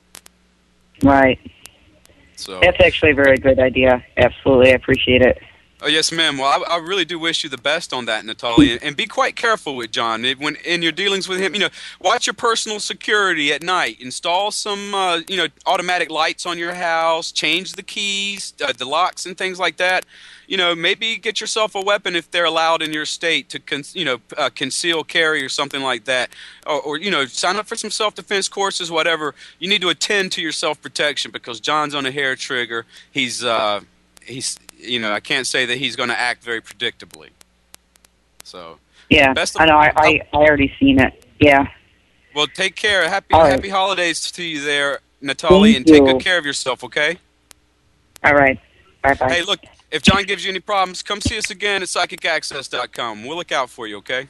Right. So That's actually a very good idea. Absolutely. I appreciate it. Oh, yes, ma'am. Well, I, I really do wish you the best on that, Natalie. And, and be quite careful with John. It, when in your dealings with him, you know, watch your personal security at night. Install some, uh, you know, automatic lights on your house. Change the keys, uh, the locks, and things like that. You know, maybe get yourself a weapon if they're allowed in your state to, con- you know, uh, conceal carry or something like that. Or, or, you know, sign up for some self-defense courses, whatever. You need to attend to your self-protection, because John's on a hair trigger. He's, uh, he's... You know, I can't say that he's going to act very predictably. So, Yeah, best of, I know. I, I, I already seen it. Yeah. Well, take care. Happy All right. Happy holidays to you there, Natalie, Thank and take you. good care of yourself, okay? All right. Bye-bye. Hey, look, if John gives you any problems, come see us again at psychic access dot com. We'll look out for you, okay?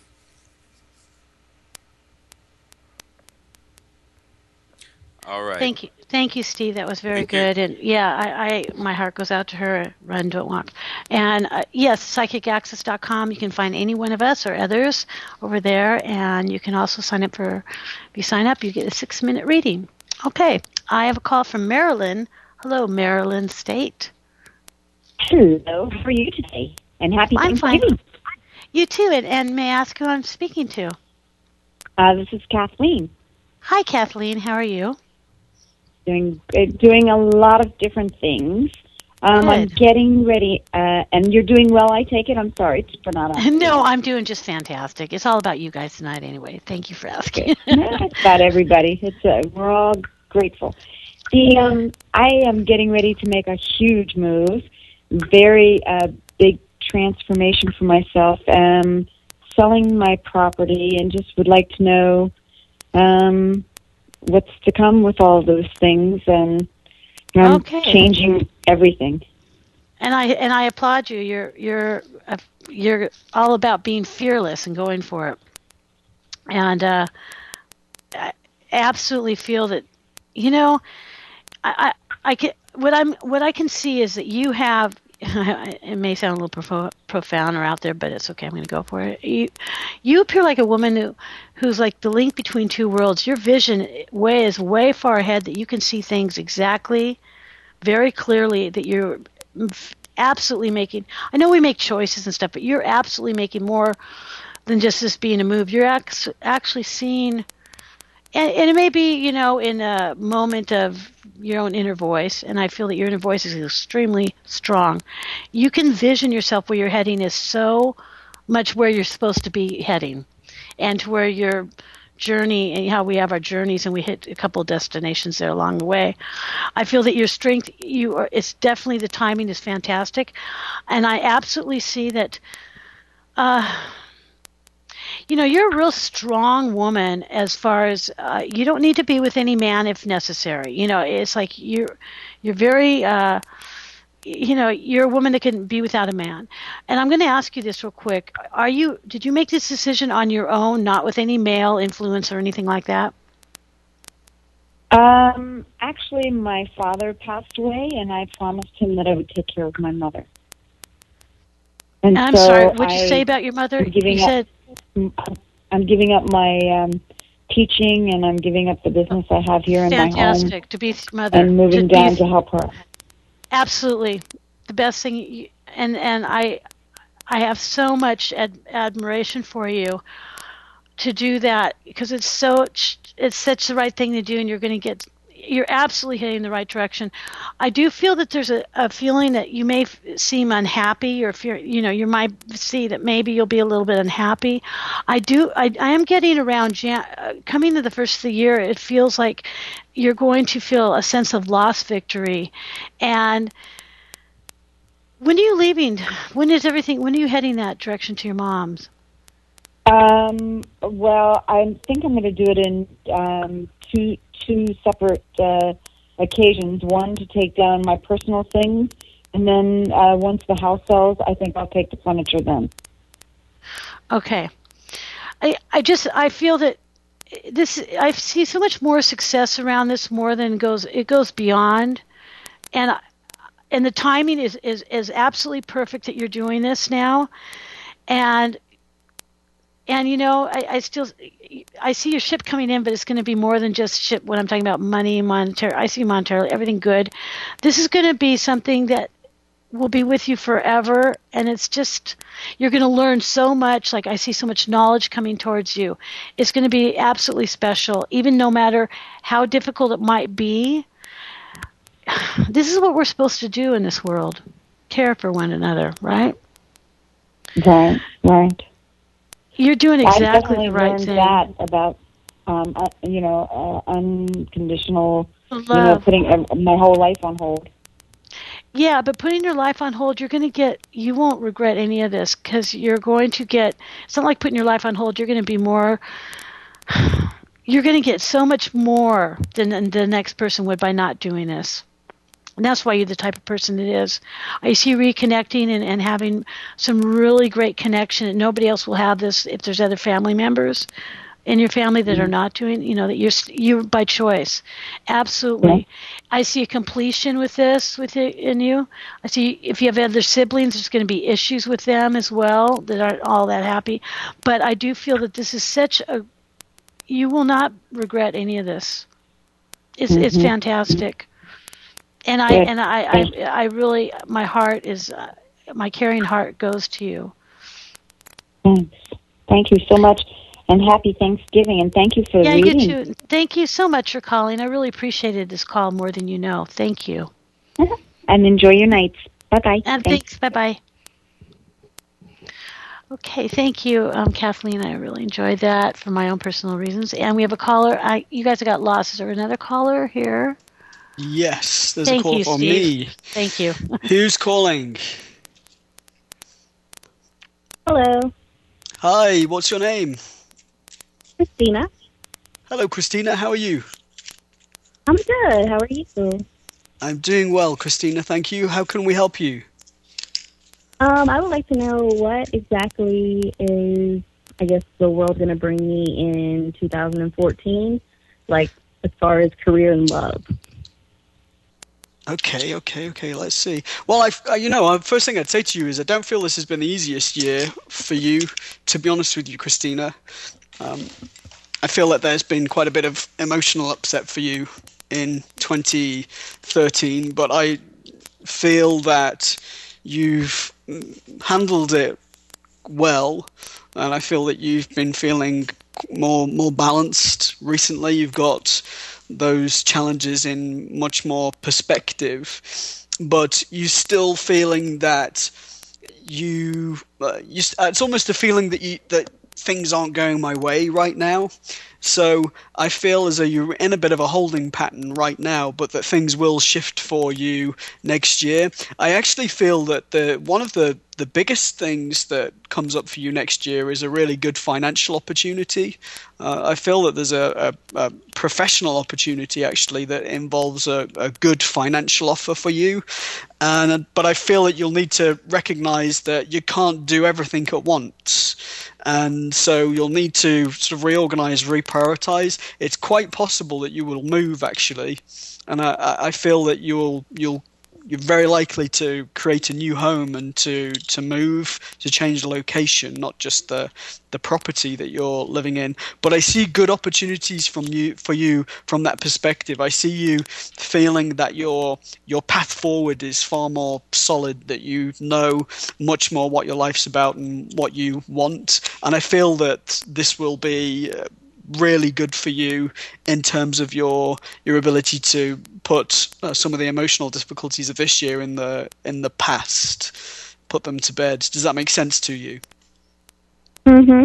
All right. Thank you. Thank you, Steve. That was very Thank you. good. And yeah, I, I my heart goes out to her. Run, don't walk. And uh, yes, psychic access dot com. You can find any one of us or others over there. And you can also sign up for, if you sign up, you get a six minute reading. Okay. I have a call from Maryland. Hello, Maryland State. Hello. How are you today? And happy I'm fine. Thanksgiving. You too. And, and may I ask who I'm speaking to? Uh, this is Kathleen. Hi, Kathleen. How are you? Doing uh, doing a lot of different things. Um, I'm Good. getting ready, uh, and you're doing well, I take it? I'm sorry for not asking. No, I'm doing just fantastic. It's all about you guys tonight anyway. Thank you for asking. No, it's about everybody. It's uh, we're all grateful. The um, I am getting ready to make a huge move, very uh, big transformation for myself. Um, selling my property, and just would like to know um, what's to come with all those things, and I'm Okay. changing everything. And I and I applaud you. You're you're uh, you're all about being fearless and going for it. And uh, I absolutely feel that, you know, I I, I, get, what I'm what I can see is that you have. It may sound a little profo- profound or out there, but it's okay. I'm going to go for it. You, you appear like a woman who, who's like the link between two worlds. Your vision way is way far ahead that you can see things exactly, very clearly. That you're absolutely making. I know we make choices and stuff, but you're absolutely making more than just this being a move. You're ac- actually seeing. And, and it may be, you know, in a moment of your own inner voice, and I feel that your inner voice is extremely strong. You can vision yourself where you're heading is so much where you're supposed to be heading, and to where your journey, and how we have our journeys, and we hit a couple of destinations there along the way. I feel that your strength, you are, it's definitely, the timing is fantastic, and I absolutely see that. Uh, You know, you're a real strong woman as far as uh, you don't need to be with any man if necessary. You know, it's like you're you're very, uh, you know, you're a woman that can be without a man. And I'm going to ask you this real quick. Are you, did you make this decision on your own, not with any male influence or anything like that? Um, actually, my father passed away, and I promised him that I would take care of my mother. And I'm so sorry, what'd you I, say about your mother? I'm giving You up, said... I'm giving up my um, teaching, and I'm giving up the business I have here in my home. Fantastic, to be mother. And moving to down be, to help her. Absolutely. The best thing, you, and, and I I have so much ad, admiration for you to do that, because it's so, it's such the right thing to do, and you're going to get, you're absolutely heading in the right direction. I do feel that there's a, a feeling that you may f- seem unhappy, or if you're, you know, you might see that maybe you'll be a little bit unhappy. I do, I, I am getting around, Jan- uh, coming to the first of the year, it feels like you're going to feel a sense of lost victory. And when are you leaving? When is everything, when are you heading that direction to your mom's? Um, well, I think I'm going to do it in um, two two separate uh, occasions. One to take down my personal things, and then uh, once the house sells, I think I'll take the furniture then. Okay. I I just I feel that this, I see so much more success around this, more than goes it goes beyond, and and the timing is is is absolutely perfect that you're doing this now, and. And, you know, I, I still, I see your ship coming in, but it's going to be more than just ship when I'm talking about money, monetary. I see monetarily, everything good. This is going to be something that will be with you forever. And it's just, you're going to learn so much. Like, I see so much knowledge coming towards you. It's going to be absolutely special, even no matter how difficult it might be. This is what we're supposed to do in this world. Care for one another, right? Right, right. You're doing exactly the right thing. thing. I definitely learned that about, um, uh, you know, uh, unconditional, Love. you know, putting uh, my whole life on hold. Yeah, but putting your life on hold, you're going to get, you won't regret any of this, because you're going to get, it's not like putting your life on hold, you're going to be more, you're going to get so much more than the next person would by not doing this. And that's why you're the type of person it is. I see reconnecting and, and having some really great connection, and nobody else will have this if there's other family members in your family that mm-hmm. are not doing, you know, that you're you're by choice. Absolutely. Yeah. I see a completion with this with it in you. I see if you have other siblings, there's going to be issues with them as well that aren't all that happy. But I do feel that this is such a, you will not regret any of this. It's mm-hmm. it's fantastic. And I and I, I, I really, my heart is, uh, my caring heart goes to you. Thanks. Thank you so much, and happy Thanksgiving, and thank you for yeah, the reading. Yeah, you too. Thank you so much for calling. I really appreciated this call more than you know. Thank you. And enjoy your nights. Bye-bye. And thanks. thanks. Bye-bye. Okay, thank you, um, Kathleen. I really enjoyed that for my own personal reasons. And we have a caller. I, you guys have got lost. Is there another caller here? Yes, there's Thank a call you, from Steve. me. Thank you. Who's calling? Hello. Hi, what's your name? Christina. Hello, Christina. How are you? I'm good. How are you? I'm doing well, Christina. Thank you. How can we help you? Um, I would like to know what exactly is, I guess, the world going to bring me in two thousand fourteen, like as far as career and love. Okay, okay, okay. Let's see. Well, I, you know, first thing I'd say to you is I don't feel this has been the easiest year for you. To be honest with you, Christina, um, I feel that there's been quite a bit of emotional upset for you in twenty thirteen, but I feel that you've handled it well, and I feel that you've been feeling more more balanced recently. You've got those challenges in much more perspective, but you're still feeling that you, uh, you it's almost a feeling that you that things aren't going my way right now. So I feel as though you're in a bit of a holding pattern right now, but that things will shift for you next year. I actually feel that the one of the, the biggest things that comes up for you next year is a really good financial opportunity. Uh, I feel that there's a, a, a professional opportunity actually that involves a, a good financial offer for you. And but I feel that you'll need to recognize that you can't do everything at once. And so you'll need to sort of reorganize, reprioritize. It's quite possible that you will move actually, and I, I feel that you'll you'll you're very likely to create a new home and to to move, to change the location, not just the the property that you're living in. But I see good opportunities from you for you from that perspective. I see you feeling that your your path forward is far more solid, that you know much more what your life's about and what you want. And I feel that this will be uh, really good for you in terms of your your ability to put uh, some of the emotional difficulties of this year in the in the past, put them to bed. Does that make sense to you? Mm-hmm.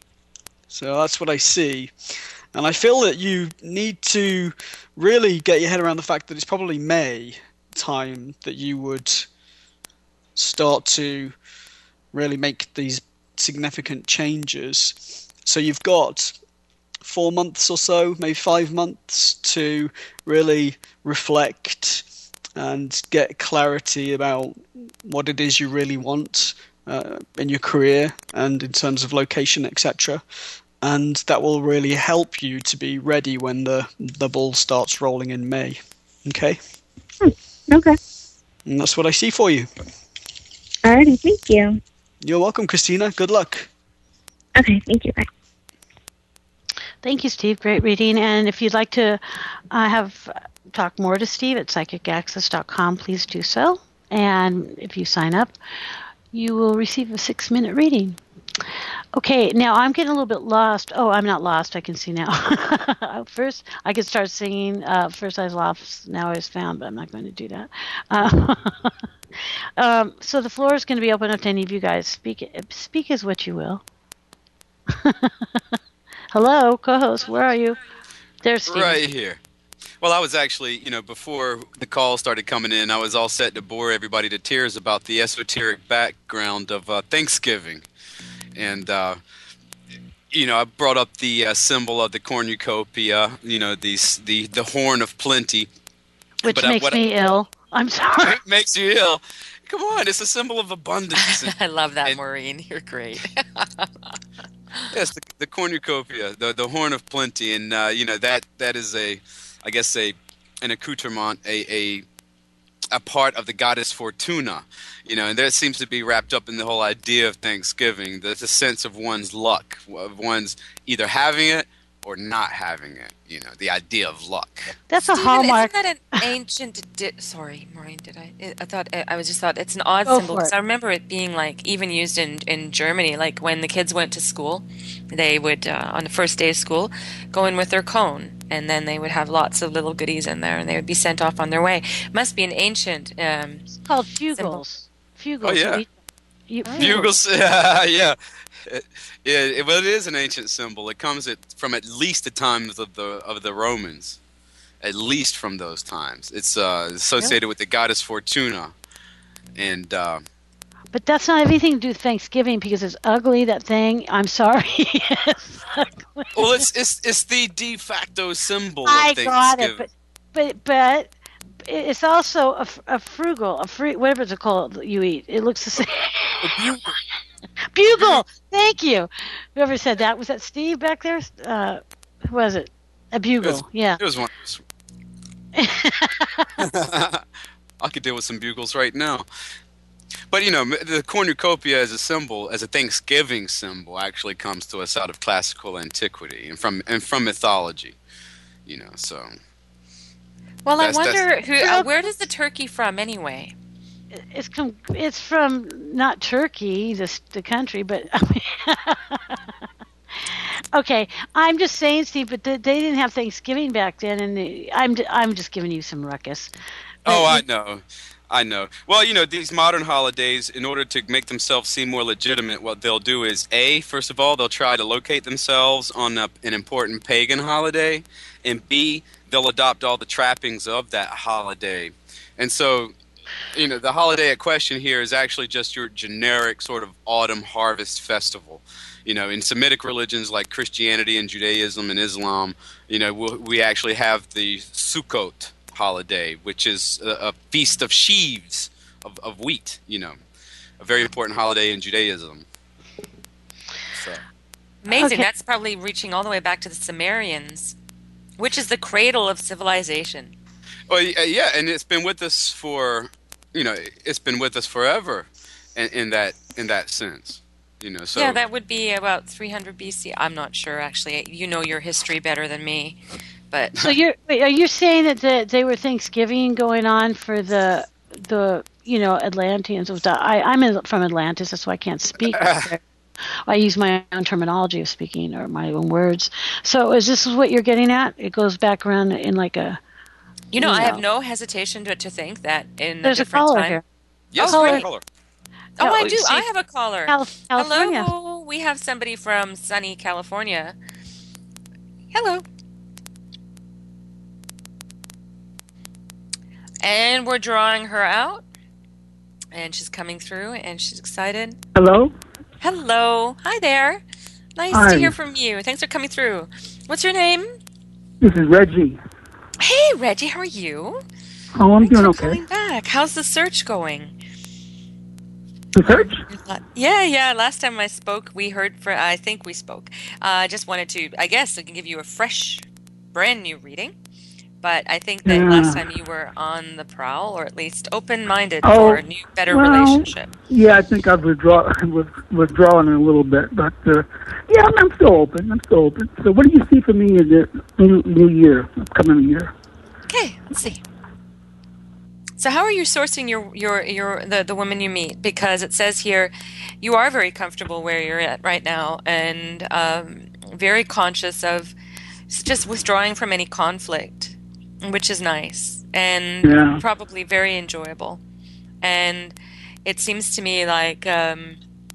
So that's what I see. And I feel that you need to really get your head around the fact that it's probably May time that you would start to really make these significant changes. So you've got four months or so, maybe five months to really reflect and get clarity about what it is you really want uh, in your career and in terms of location, et cetera. And that will really help you to be ready when the, the ball starts rolling in May. Okay? Hmm. Okay. And that's what I see for you. Alrighty, thank you. You're welcome, Christina. Good luck. Okay, thank you. Bye. Thank you, Steve. Great reading. And if you'd like to uh, have talk more to Steve at psychic access dot com, please do so. And if you sign up, you will receive a six-minute reading. Okay, now I'm getting a little bit lost. Oh, I'm not lost. I can see now. First, I could start singing. Uh, first I was lost, now I was found, but I'm not going to do that. Uh, um, so the floor is going to be open up to any of you guys. Speak, speak as what you will. Hello, co-host, where are you? There's Steve. Right here. Well, I was actually, you know, before the call started coming in, I was all set to bore everybody to tears about the esoteric background of uh, Thanksgiving. And, uh, you know, I brought up the uh, symbol of the cornucopia, you know, the, the, the horn of plenty. Which but, makes uh, me I, ill. I'm sorry. It makes you ill. Come on, it's a symbol of abundance. I love that, and, Maureen. You're great. Yes, the, the cornucopia, the the horn of plenty, and uh, you know that that is a, I guess a, an accoutrement, a a, a part of the goddess Fortuna, you know, and that seems to be wrapped up in the whole idea of Thanksgiving. There's a sense of one's luck, of one's either having it or not having it. You know, the idea of luck. That's Stephen, a hallmark. Isn't that an ancient? Di- sorry, Maureen. Did I? I thought I was just thought it's an odd Go symbol for because it. I remember it being like even used in in Germany. Like when the kids went to school, they would uh, on the first day of school go in with their cone, and then they would have lots of little goodies in there, and they would be sent off on their way. It must be an ancient. Um, it's called fugles. Fugles. Oh yeah. You, you, Bugles. Yeah, yeah. It, it, well, it is an ancient symbol. It comes at, from at least the times of the of the Romans, at least from those times. It's uh, associated with the goddess Fortuna, and. Uh, But that's not everything to do with Thanksgiving because it's ugly. That thing. I'm sorry. It's ugly. Well, it's it's it's the de facto symbol I of got Thanksgiving. it, but but but it's also a, a frugal, a free, whatever it's called that you eat. It looks the same. Bugle. Bugle. Thank you. Whoever said that, was that Steve back there? Uh, who was it? A bugle. It was, yeah. It was one. I could deal with some bugles right now. But, you know, the cornucopia as a symbol, as a Thanksgiving symbol, actually comes to us out of classical antiquity and from and from mythology, you know, so. Well, I That's- wonder that's- who. Uh, where does the turkey from anyway? It's com- it's from not Turkey, the the country, but okay. I'm just saying, Steve, but they, they didn't have Thanksgiving back then, and they, I'm I'm just giving you some ruckus. Oh, I know. I know. Well, you know, these modern holidays, in order to make themselves seem more legitimate, what they'll do is, A, first of all, they'll try to locate themselves on a, an important pagan holiday, and B, they'll adopt all the trappings of that holiday. And so, you know, the holiday at question here is actually just your generic sort of autumn harvest festival. You know, in Semitic religions like Christianity and Judaism and Islam, you know, we'll, we actually have the Sukkot holiday, which is a, a feast of sheaves of, of wheat, you know, a very important holiday in Judaism. So. Amazing. Okay. That's probably reaching all the way back to the Sumerians, which is the cradle of civilization. Well, yeah, and it's been with us for, you know, it's been with us forever in, in that in that sense, you know. So Yeah, that would be about three hundred B C. I'm not sure, actually. You know your history better than me. But So you're wait, are you saying that the, they were Thanksgiving going on for the the you know Atlanteans? Was that, I I'm in, from Atlantis, that's why I can't speak. I use my own terminology of speaking or my own words. So is this what you're getting at? It goes back around in like a. You know, I have no hesitation to, to think that in There's a a different caller time. here. Yes, oh, we have great. a caller. Oh, No, I you do. see- I have a caller. Cal- California. Hello. We have somebody from sunny California. Hello. And we're drawing her out. And she's coming through, and she's excited. Hello? Hello. Hi there. Nice Hi. to hear from you. Thanks for coming through. What's your name? This is Reggie. Hey, Reggie. How are you? Oh, I'm doing Thanks for okay. calling back. How's the search going? The search? Yeah, yeah. Last time I spoke, we heard for. I think we spoke. I uh, just wanted to. I guess I can give you a fresh, brand new reading. But I think that Yeah. last time you were on the prowl, or at least open-minded Oh, for a new, better well, relationship. Yeah, I think I've withdraw, with, withdrawn a little bit, but uh, yeah, I'm, I'm still open. I'm still open. So, what do you see for me in the new, new year, upcoming year? Okay, let's see. So, how are you sourcing your your your the the women you meet? Because it says here, you are very comfortable where you're at right now, and um, very conscious of just withdrawing from any conflict, which is nice and Yeah. probably very enjoyable. And it seems to me like um,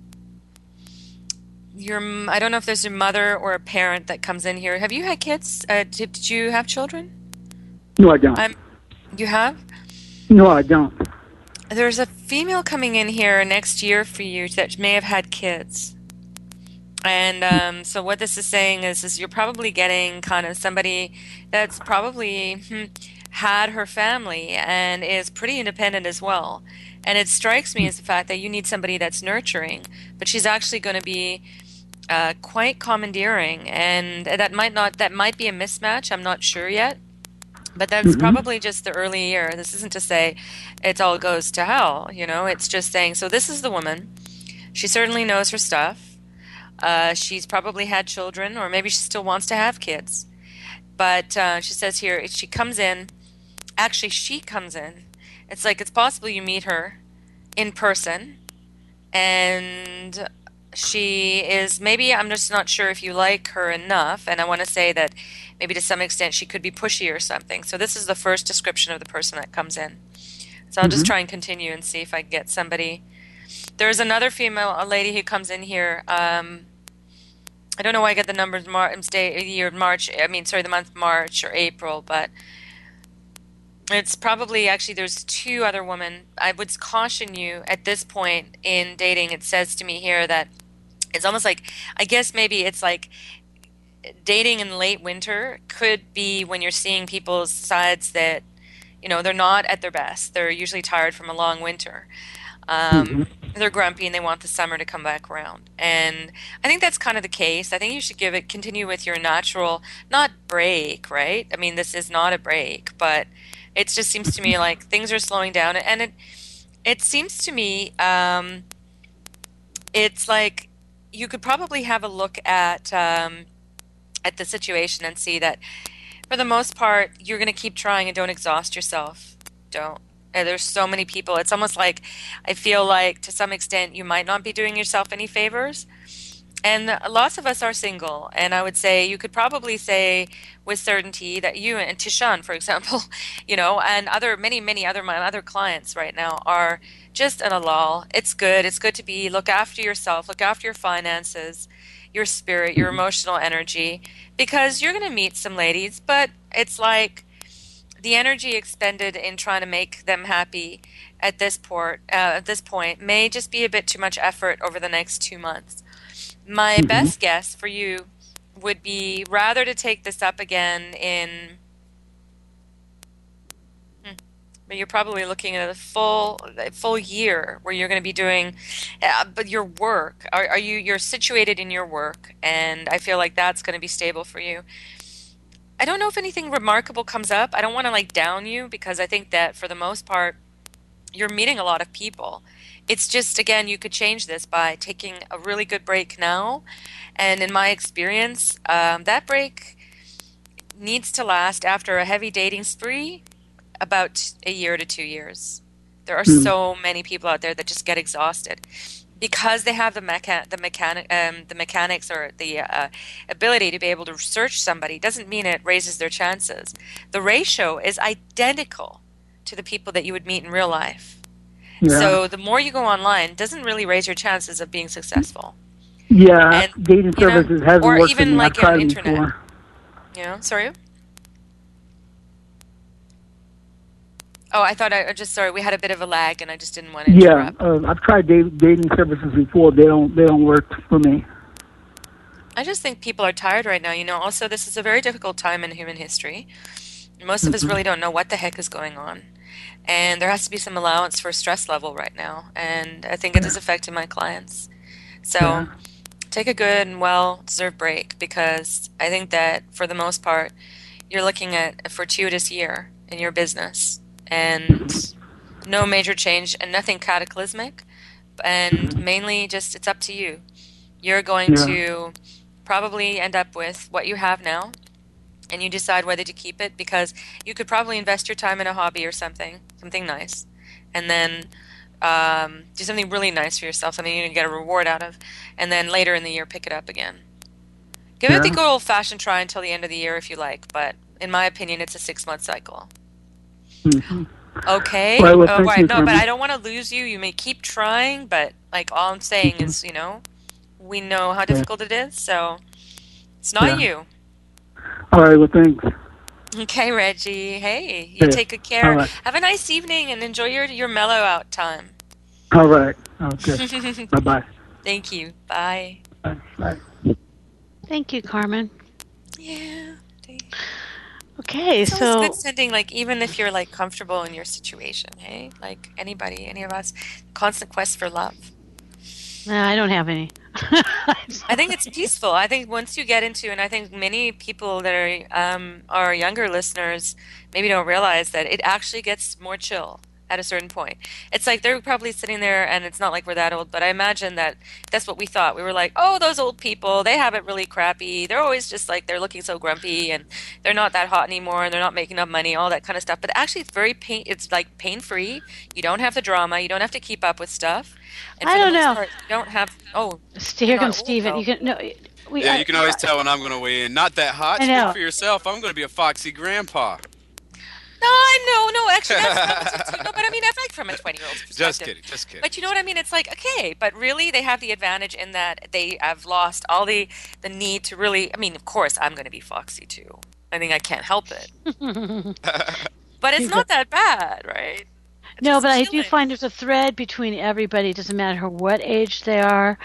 your I don't know if there's a mother or a parent that comes in here. Have you had kids? Uh, did, did you have children? No, I don't. Um, you have? No, I don't. There's a female coming in here next year for you that may have had kids. And um, so what this is saying is, is you're probably getting kind of somebody that's probably hmm, had her family and is pretty independent as well. And it strikes me as the fact that you need somebody that's nurturing, but she's actually going to be uh, quite commandeering, and that might not that might be a mismatch. I'm not sure yet. But that's Mhm. probably just the early year. This isn't to say it all goes to hell, you know. It's just saying, so this is the woman. She certainly knows her stuff. Uh, she's probably had children, or maybe she still wants to have kids. But uh, she says here, she comes in. Actually, she comes in. It's like it's possible you meet her in person. And she is, maybe, I'm just not sure if you like her enough. And I want to say that maybe to some extent she could be pushy or something. So this is the first description of the person that comes in. So I'll just Mhm. try and continue and see if I can get somebody. There's another female, a lady who comes in here. Um, I don't know why I get the numbers, Mar- day, year March. I mean, sorry, the month March or April, but it's probably actually there's two other women. I would caution you at this point in dating. It says to me here that it's almost like, I guess maybe it's like dating in late winter could be when you're seeing people's sides that, you know, they're not at their best. They're usually tired from a long winter. Um, Mhm. They're grumpy and they want the summer to come back around. And I think that's kind of the case. I think you should give it, continue with your natural, not break, right? I mean, this is not a break, but It just seems to me like things are slowing down, and it it seems to me um, it's like you could probably have a look at um, at the situation and see that for the most part you're going to keep trying and don't exhaust yourself. Don't. And there's so many people. It's almost like I feel like to some extent you might not be doing yourself any favors. And lots of us are single, and I would say you could probably say with certainty that you and Tishan, for example, you know, and other many many other my other clients right now are just in a lull. It's good. It's good to be look after yourself, look after your finances, your spirit, your emotional energy, because you're going to meet some ladies, but it's like the energy expended in trying to make them happy at this port uh, at this point may just be a bit too much effort over the next two months. My mm-hmm. best guess for you would be rather to take this up again in, hmm, but you're probably looking at a full a full year where you're going to be doing, uh, but your work, are, are you, you're situated in your work, and I feel like that's going to be stable for you. I don't know if anything remarkable comes up. I don't want to like down you, because I think that for the most part, you're meeting a lot of people. It's just, again, you could change this by taking a really good break now. And in my experience, um, that break needs to last after a heavy dating spree about a year to two years. There are mm. so many people out there that just get exhausted because they have the mecha- the mechanic um, the mechanics or the uh, ability to be able to search somebody. Doesn't mean it raises their chances. The ratio is identical to the people that you would meet in real life. Yeah. So the more you go online doesn't really raise your chances of being successful. Yeah, and, dating services know, hasn't or worked even for me. like I've tried on them internet. before. You know, sorry. Oh, I thought I just sorry. We had a bit of a lag, and I just didn't want to Yeah, interrupt. uh, I've tried date, dating services before. They don't. They don't work for me. I just think people are tired right now. You know, also this is a very difficult time in human history. Most of mm-hmm. us really don't know what the heck is going on. And there has to be some allowance for stress level right now. And I think it is affecting my clients. So yeah. take a good and well-deserved break, because I think that for the most part, you're looking at a fortuitous year in your business. And no major change and nothing cataclysmic. And mainly just it's up to you. You're going yeah. to probably end up with what you have now. And you decide whether to keep it, because you could probably invest your time in a hobby or something, something nice, and then um, do something really nice for yourself, something you can get a reward out of, and then later in the year pick it up again. Give yeah. it the good old-fashioned try until the end of the year if you like, but in my opinion, it's a six-month cycle. Mm-hmm. Okay? Well, well, oh, thank right. you, No, Carmen. but I don't want to lose you. You may keep trying, but like all I'm saying mm-hmm. is, you know, we know how difficult yeah. it is, so it's not yeah. you. All right, well, thanks. Okay, Reggie. Hey, you Yeah. take good care. All right. Have a nice evening and enjoy your, your mellow out time. All right. Okay. Bye-bye. Thank you. Bye. Bye. Bye. Thank you, Carmen. Yeah. Okay, it's so always good sending, like, even if you're like comfortable in your situation, hey, like anybody, any of us, constant quest for love. No, I don't have any. I think it's peaceful. I think once you get into, and I think many people that are um, our younger listeners maybe don't realize that it actually gets more chill at a certain point. It's like they're probably sitting there, and it's not like we're that old, but I imagine that that's what we thought. We were like, oh, those old people, they have it really crappy. They're always just like, they're looking so grumpy, and they're not that hot anymore, and they're not making enough money, all that kind of stuff. But actually, it's very pain. It's like pain-free. You don't have the drama. You don't have to keep up with stuff. And I for the don't most know. part, you don't have. Oh, here comes Stephen. You can no. We, yeah, uh, you can always tell when I'm going to weigh in. Not that hot. I know. Speak for yourself. I'm going to be a foxy grandpa. No, I know, no, actually, that's relative too. No, but I mean, I like from a twenty-year-old's perspective. Just kidding, just kidding. But you know what I mean? It's like, okay, but really, they have the advantage in that they have lost all the the need to really. I mean, of course, I'm going to be foxy too. I think I can't help it. But it's not that bad, right? It's no, but I chilling. do find there's a thread between everybody. It doesn't matter what age they are,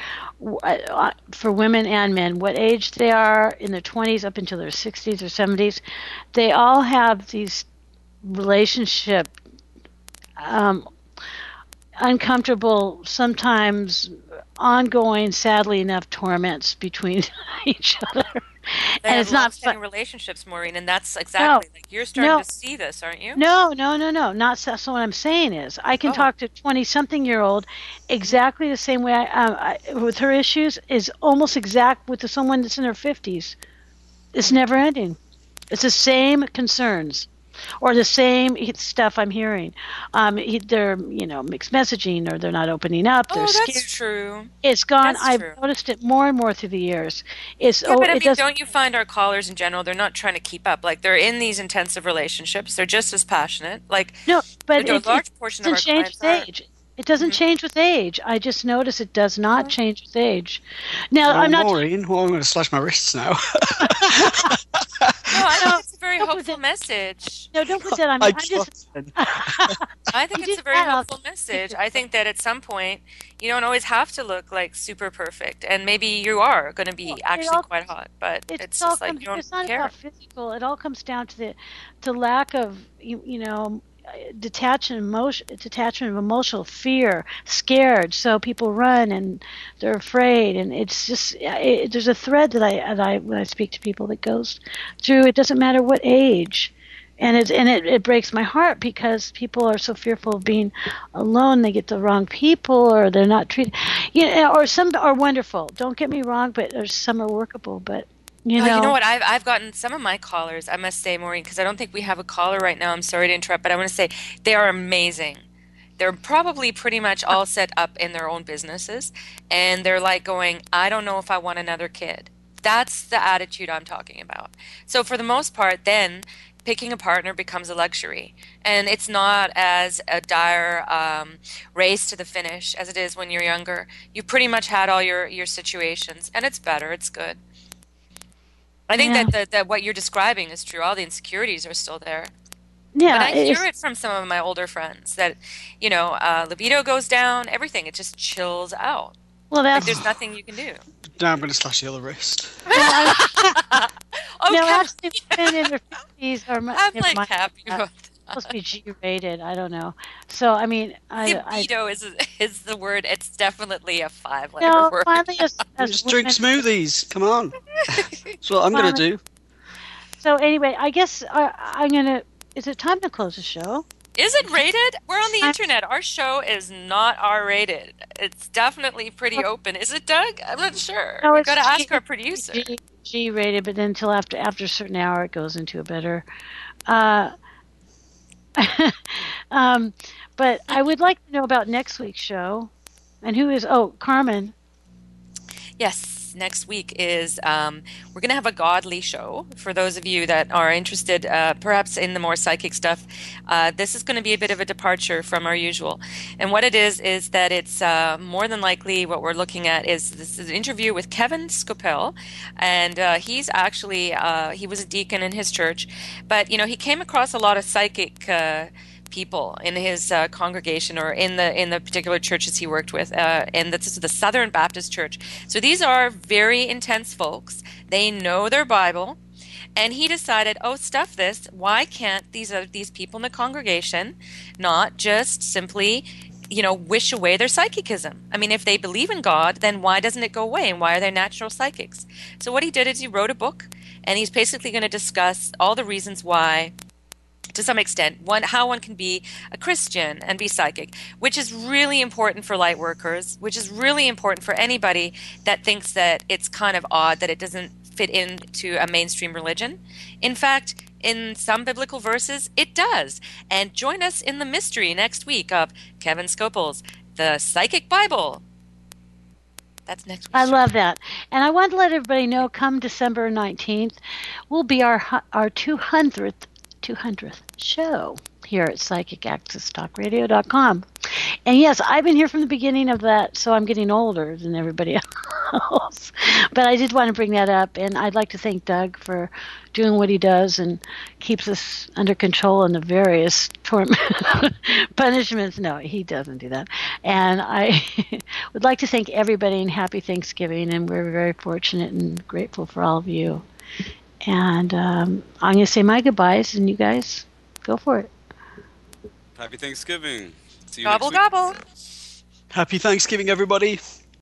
for women and men, what age they are, in their twenties up until their sixties or seventies. They all have these relationship um, uncomfortable, sometimes ongoing, sadly enough, torments between each other. They and have it's not long-standing fun. relationships, Maureen, and that's exactly like you're starting no. to see this, aren't you? No, no, no, no. Not so. So what I'm saying is, I can Oh. talk to a twenty-something-year-old exactly the same way. I, um, I, with her issues is almost exact with the, someone that's in her fifties. It's never ending. It's the same concerns, or the same stuff I'm hearing. Um, he, they're you know mixed messaging, or they're not opening up. Oh, They're that's scared. true. It's gone. That's I've true. noticed it more and more through the years. It's Yeah, oh, but I it mean, doesn't. don't you find our callers in general, they're not trying to keep up. Like, they're in these intensive relationships. They're just as passionate. Like, No, but a it, large it portion of doesn't our change clients with are. age. It doesn't change with age. I just notice it does not change with age. Now, Oh, I'm not. Maureen, well, I'm going to slash my wrists now. No, I think it's a very hopeful message. No, don't put that on me. I I'm just. I think You it's a did very that, I'll helpful message. I think that at some point, you don't always have to look like super perfect, and maybe you are going to be actually all- quite hot, but It's, it's all just like comes, you don't it's not care. about physical. It all comes down to the to lack of you, you know detachment emotion detachment of emotional fear, scared. So people run and they're afraid, and it's just it, there's a thread that I that I when I speak to people that goes through. It doesn't matter what age. And it and it, it breaks my heart because people are so fearful of being alone. They get the wrong people, or they're not treated. You know, or some are wonderful. Don't get me wrong, but there's some are workable. But you Uh, know, you know what? I've I've gotten some of my callers. I must say, Maureen, because I don't think we have a caller right now. I'm sorry to interrupt, but I want to say they are amazing. They're probably pretty much all set up in their own businesses, and they're like going, "I don't know if I want another kid." That's the attitude I'm talking about. So for the most part, then picking a partner becomes a luxury, and it's not as a dire um, race to the finish as it is when you're younger. You pretty much had all your your situations, and it's better. It's good. I think Yeah. that, that that what you're describing is true. All the insecurities are still there. yeah, But I it's- hear it from some of my older friends that, you know, uh, libido goes down, everything. It just chills out. Well, Like that's there's nothing you can do. Now I'm going to slash the other wrist. Oh, no, Cap- actually, women in their fifties are mu- I'm never like mind. happy Uh, about supposed to be G-rated. I don't know. So I mean, I, I Libido is is the word. It's definitely a five-letter no word. finally as, as Just drink women- smoothies. Come on. That's what I'm going to do. So anyway, I guess I, I'm gonna. Is it time to close the show? Is it rated? We're on the internet. Our show is not R-rated. It's definitely pretty open. Is it, Doug? I'm not sure. No, We've it's got to ask G- our producer. G, G-rated, but then until after after a certain hour, it goes into a better. Uh, um, but I would like to know about next week's show, and who is? Oh, Carmen. Yes, next week is um, we're going to have a godly show. For those of you that are interested, uh, perhaps in the more psychic stuff, uh, this is going to be a bit of a departure from our usual. And what it is is that it's uh, more than likely what we're looking at is this is an interview with Kevin Scopel, and uh, he's actually uh, he was a deacon in his church, but you know he came across a lot of psychic. Uh, people in his uh, congregation or in the in the particular churches he worked with, uh, and this is the Southern Baptist Church. So these are very intense folks. They know their Bible, and he decided, oh, stuff this. Why can't these uh, these people in the congregation not just simply, you know, wish away their psychicism? I mean, if they believe in God, then why doesn't it go away? And why are they natural psychics? So what he did is he wrote a book, and he's basically going to discuss all the reasons why. To some extent, one how one can be a Christian and be psychic, which is really important for light workers, which is really important for anybody that thinks that it's kind of odd that it doesn't fit into a mainstream religion. In fact, in some biblical verses, it does. And join us in the mystery next week of Kevin Scopel's The Psychic Bible. That's next week. I love that, and I want to let everybody know. Come December nineteenth, will be our hu- our two hundredth two hundredth show here at psychic access talk radio dot com. And yes, I've been here from the beginning of that, so I'm getting older than everybody else. But I did want to bring that up, and I'd like to thank Doug for doing what he does and keeps us under control in the various torm- punishments. No, he doesn't do that. And I would like to thank everybody and happy Thanksgiving, and we're very fortunate and grateful for all of you. And um, I'm going to say my goodbyes, and you guys go for it. Happy Thanksgiving. See you Gobble, next week. gobble. Happy Thanksgiving, everybody.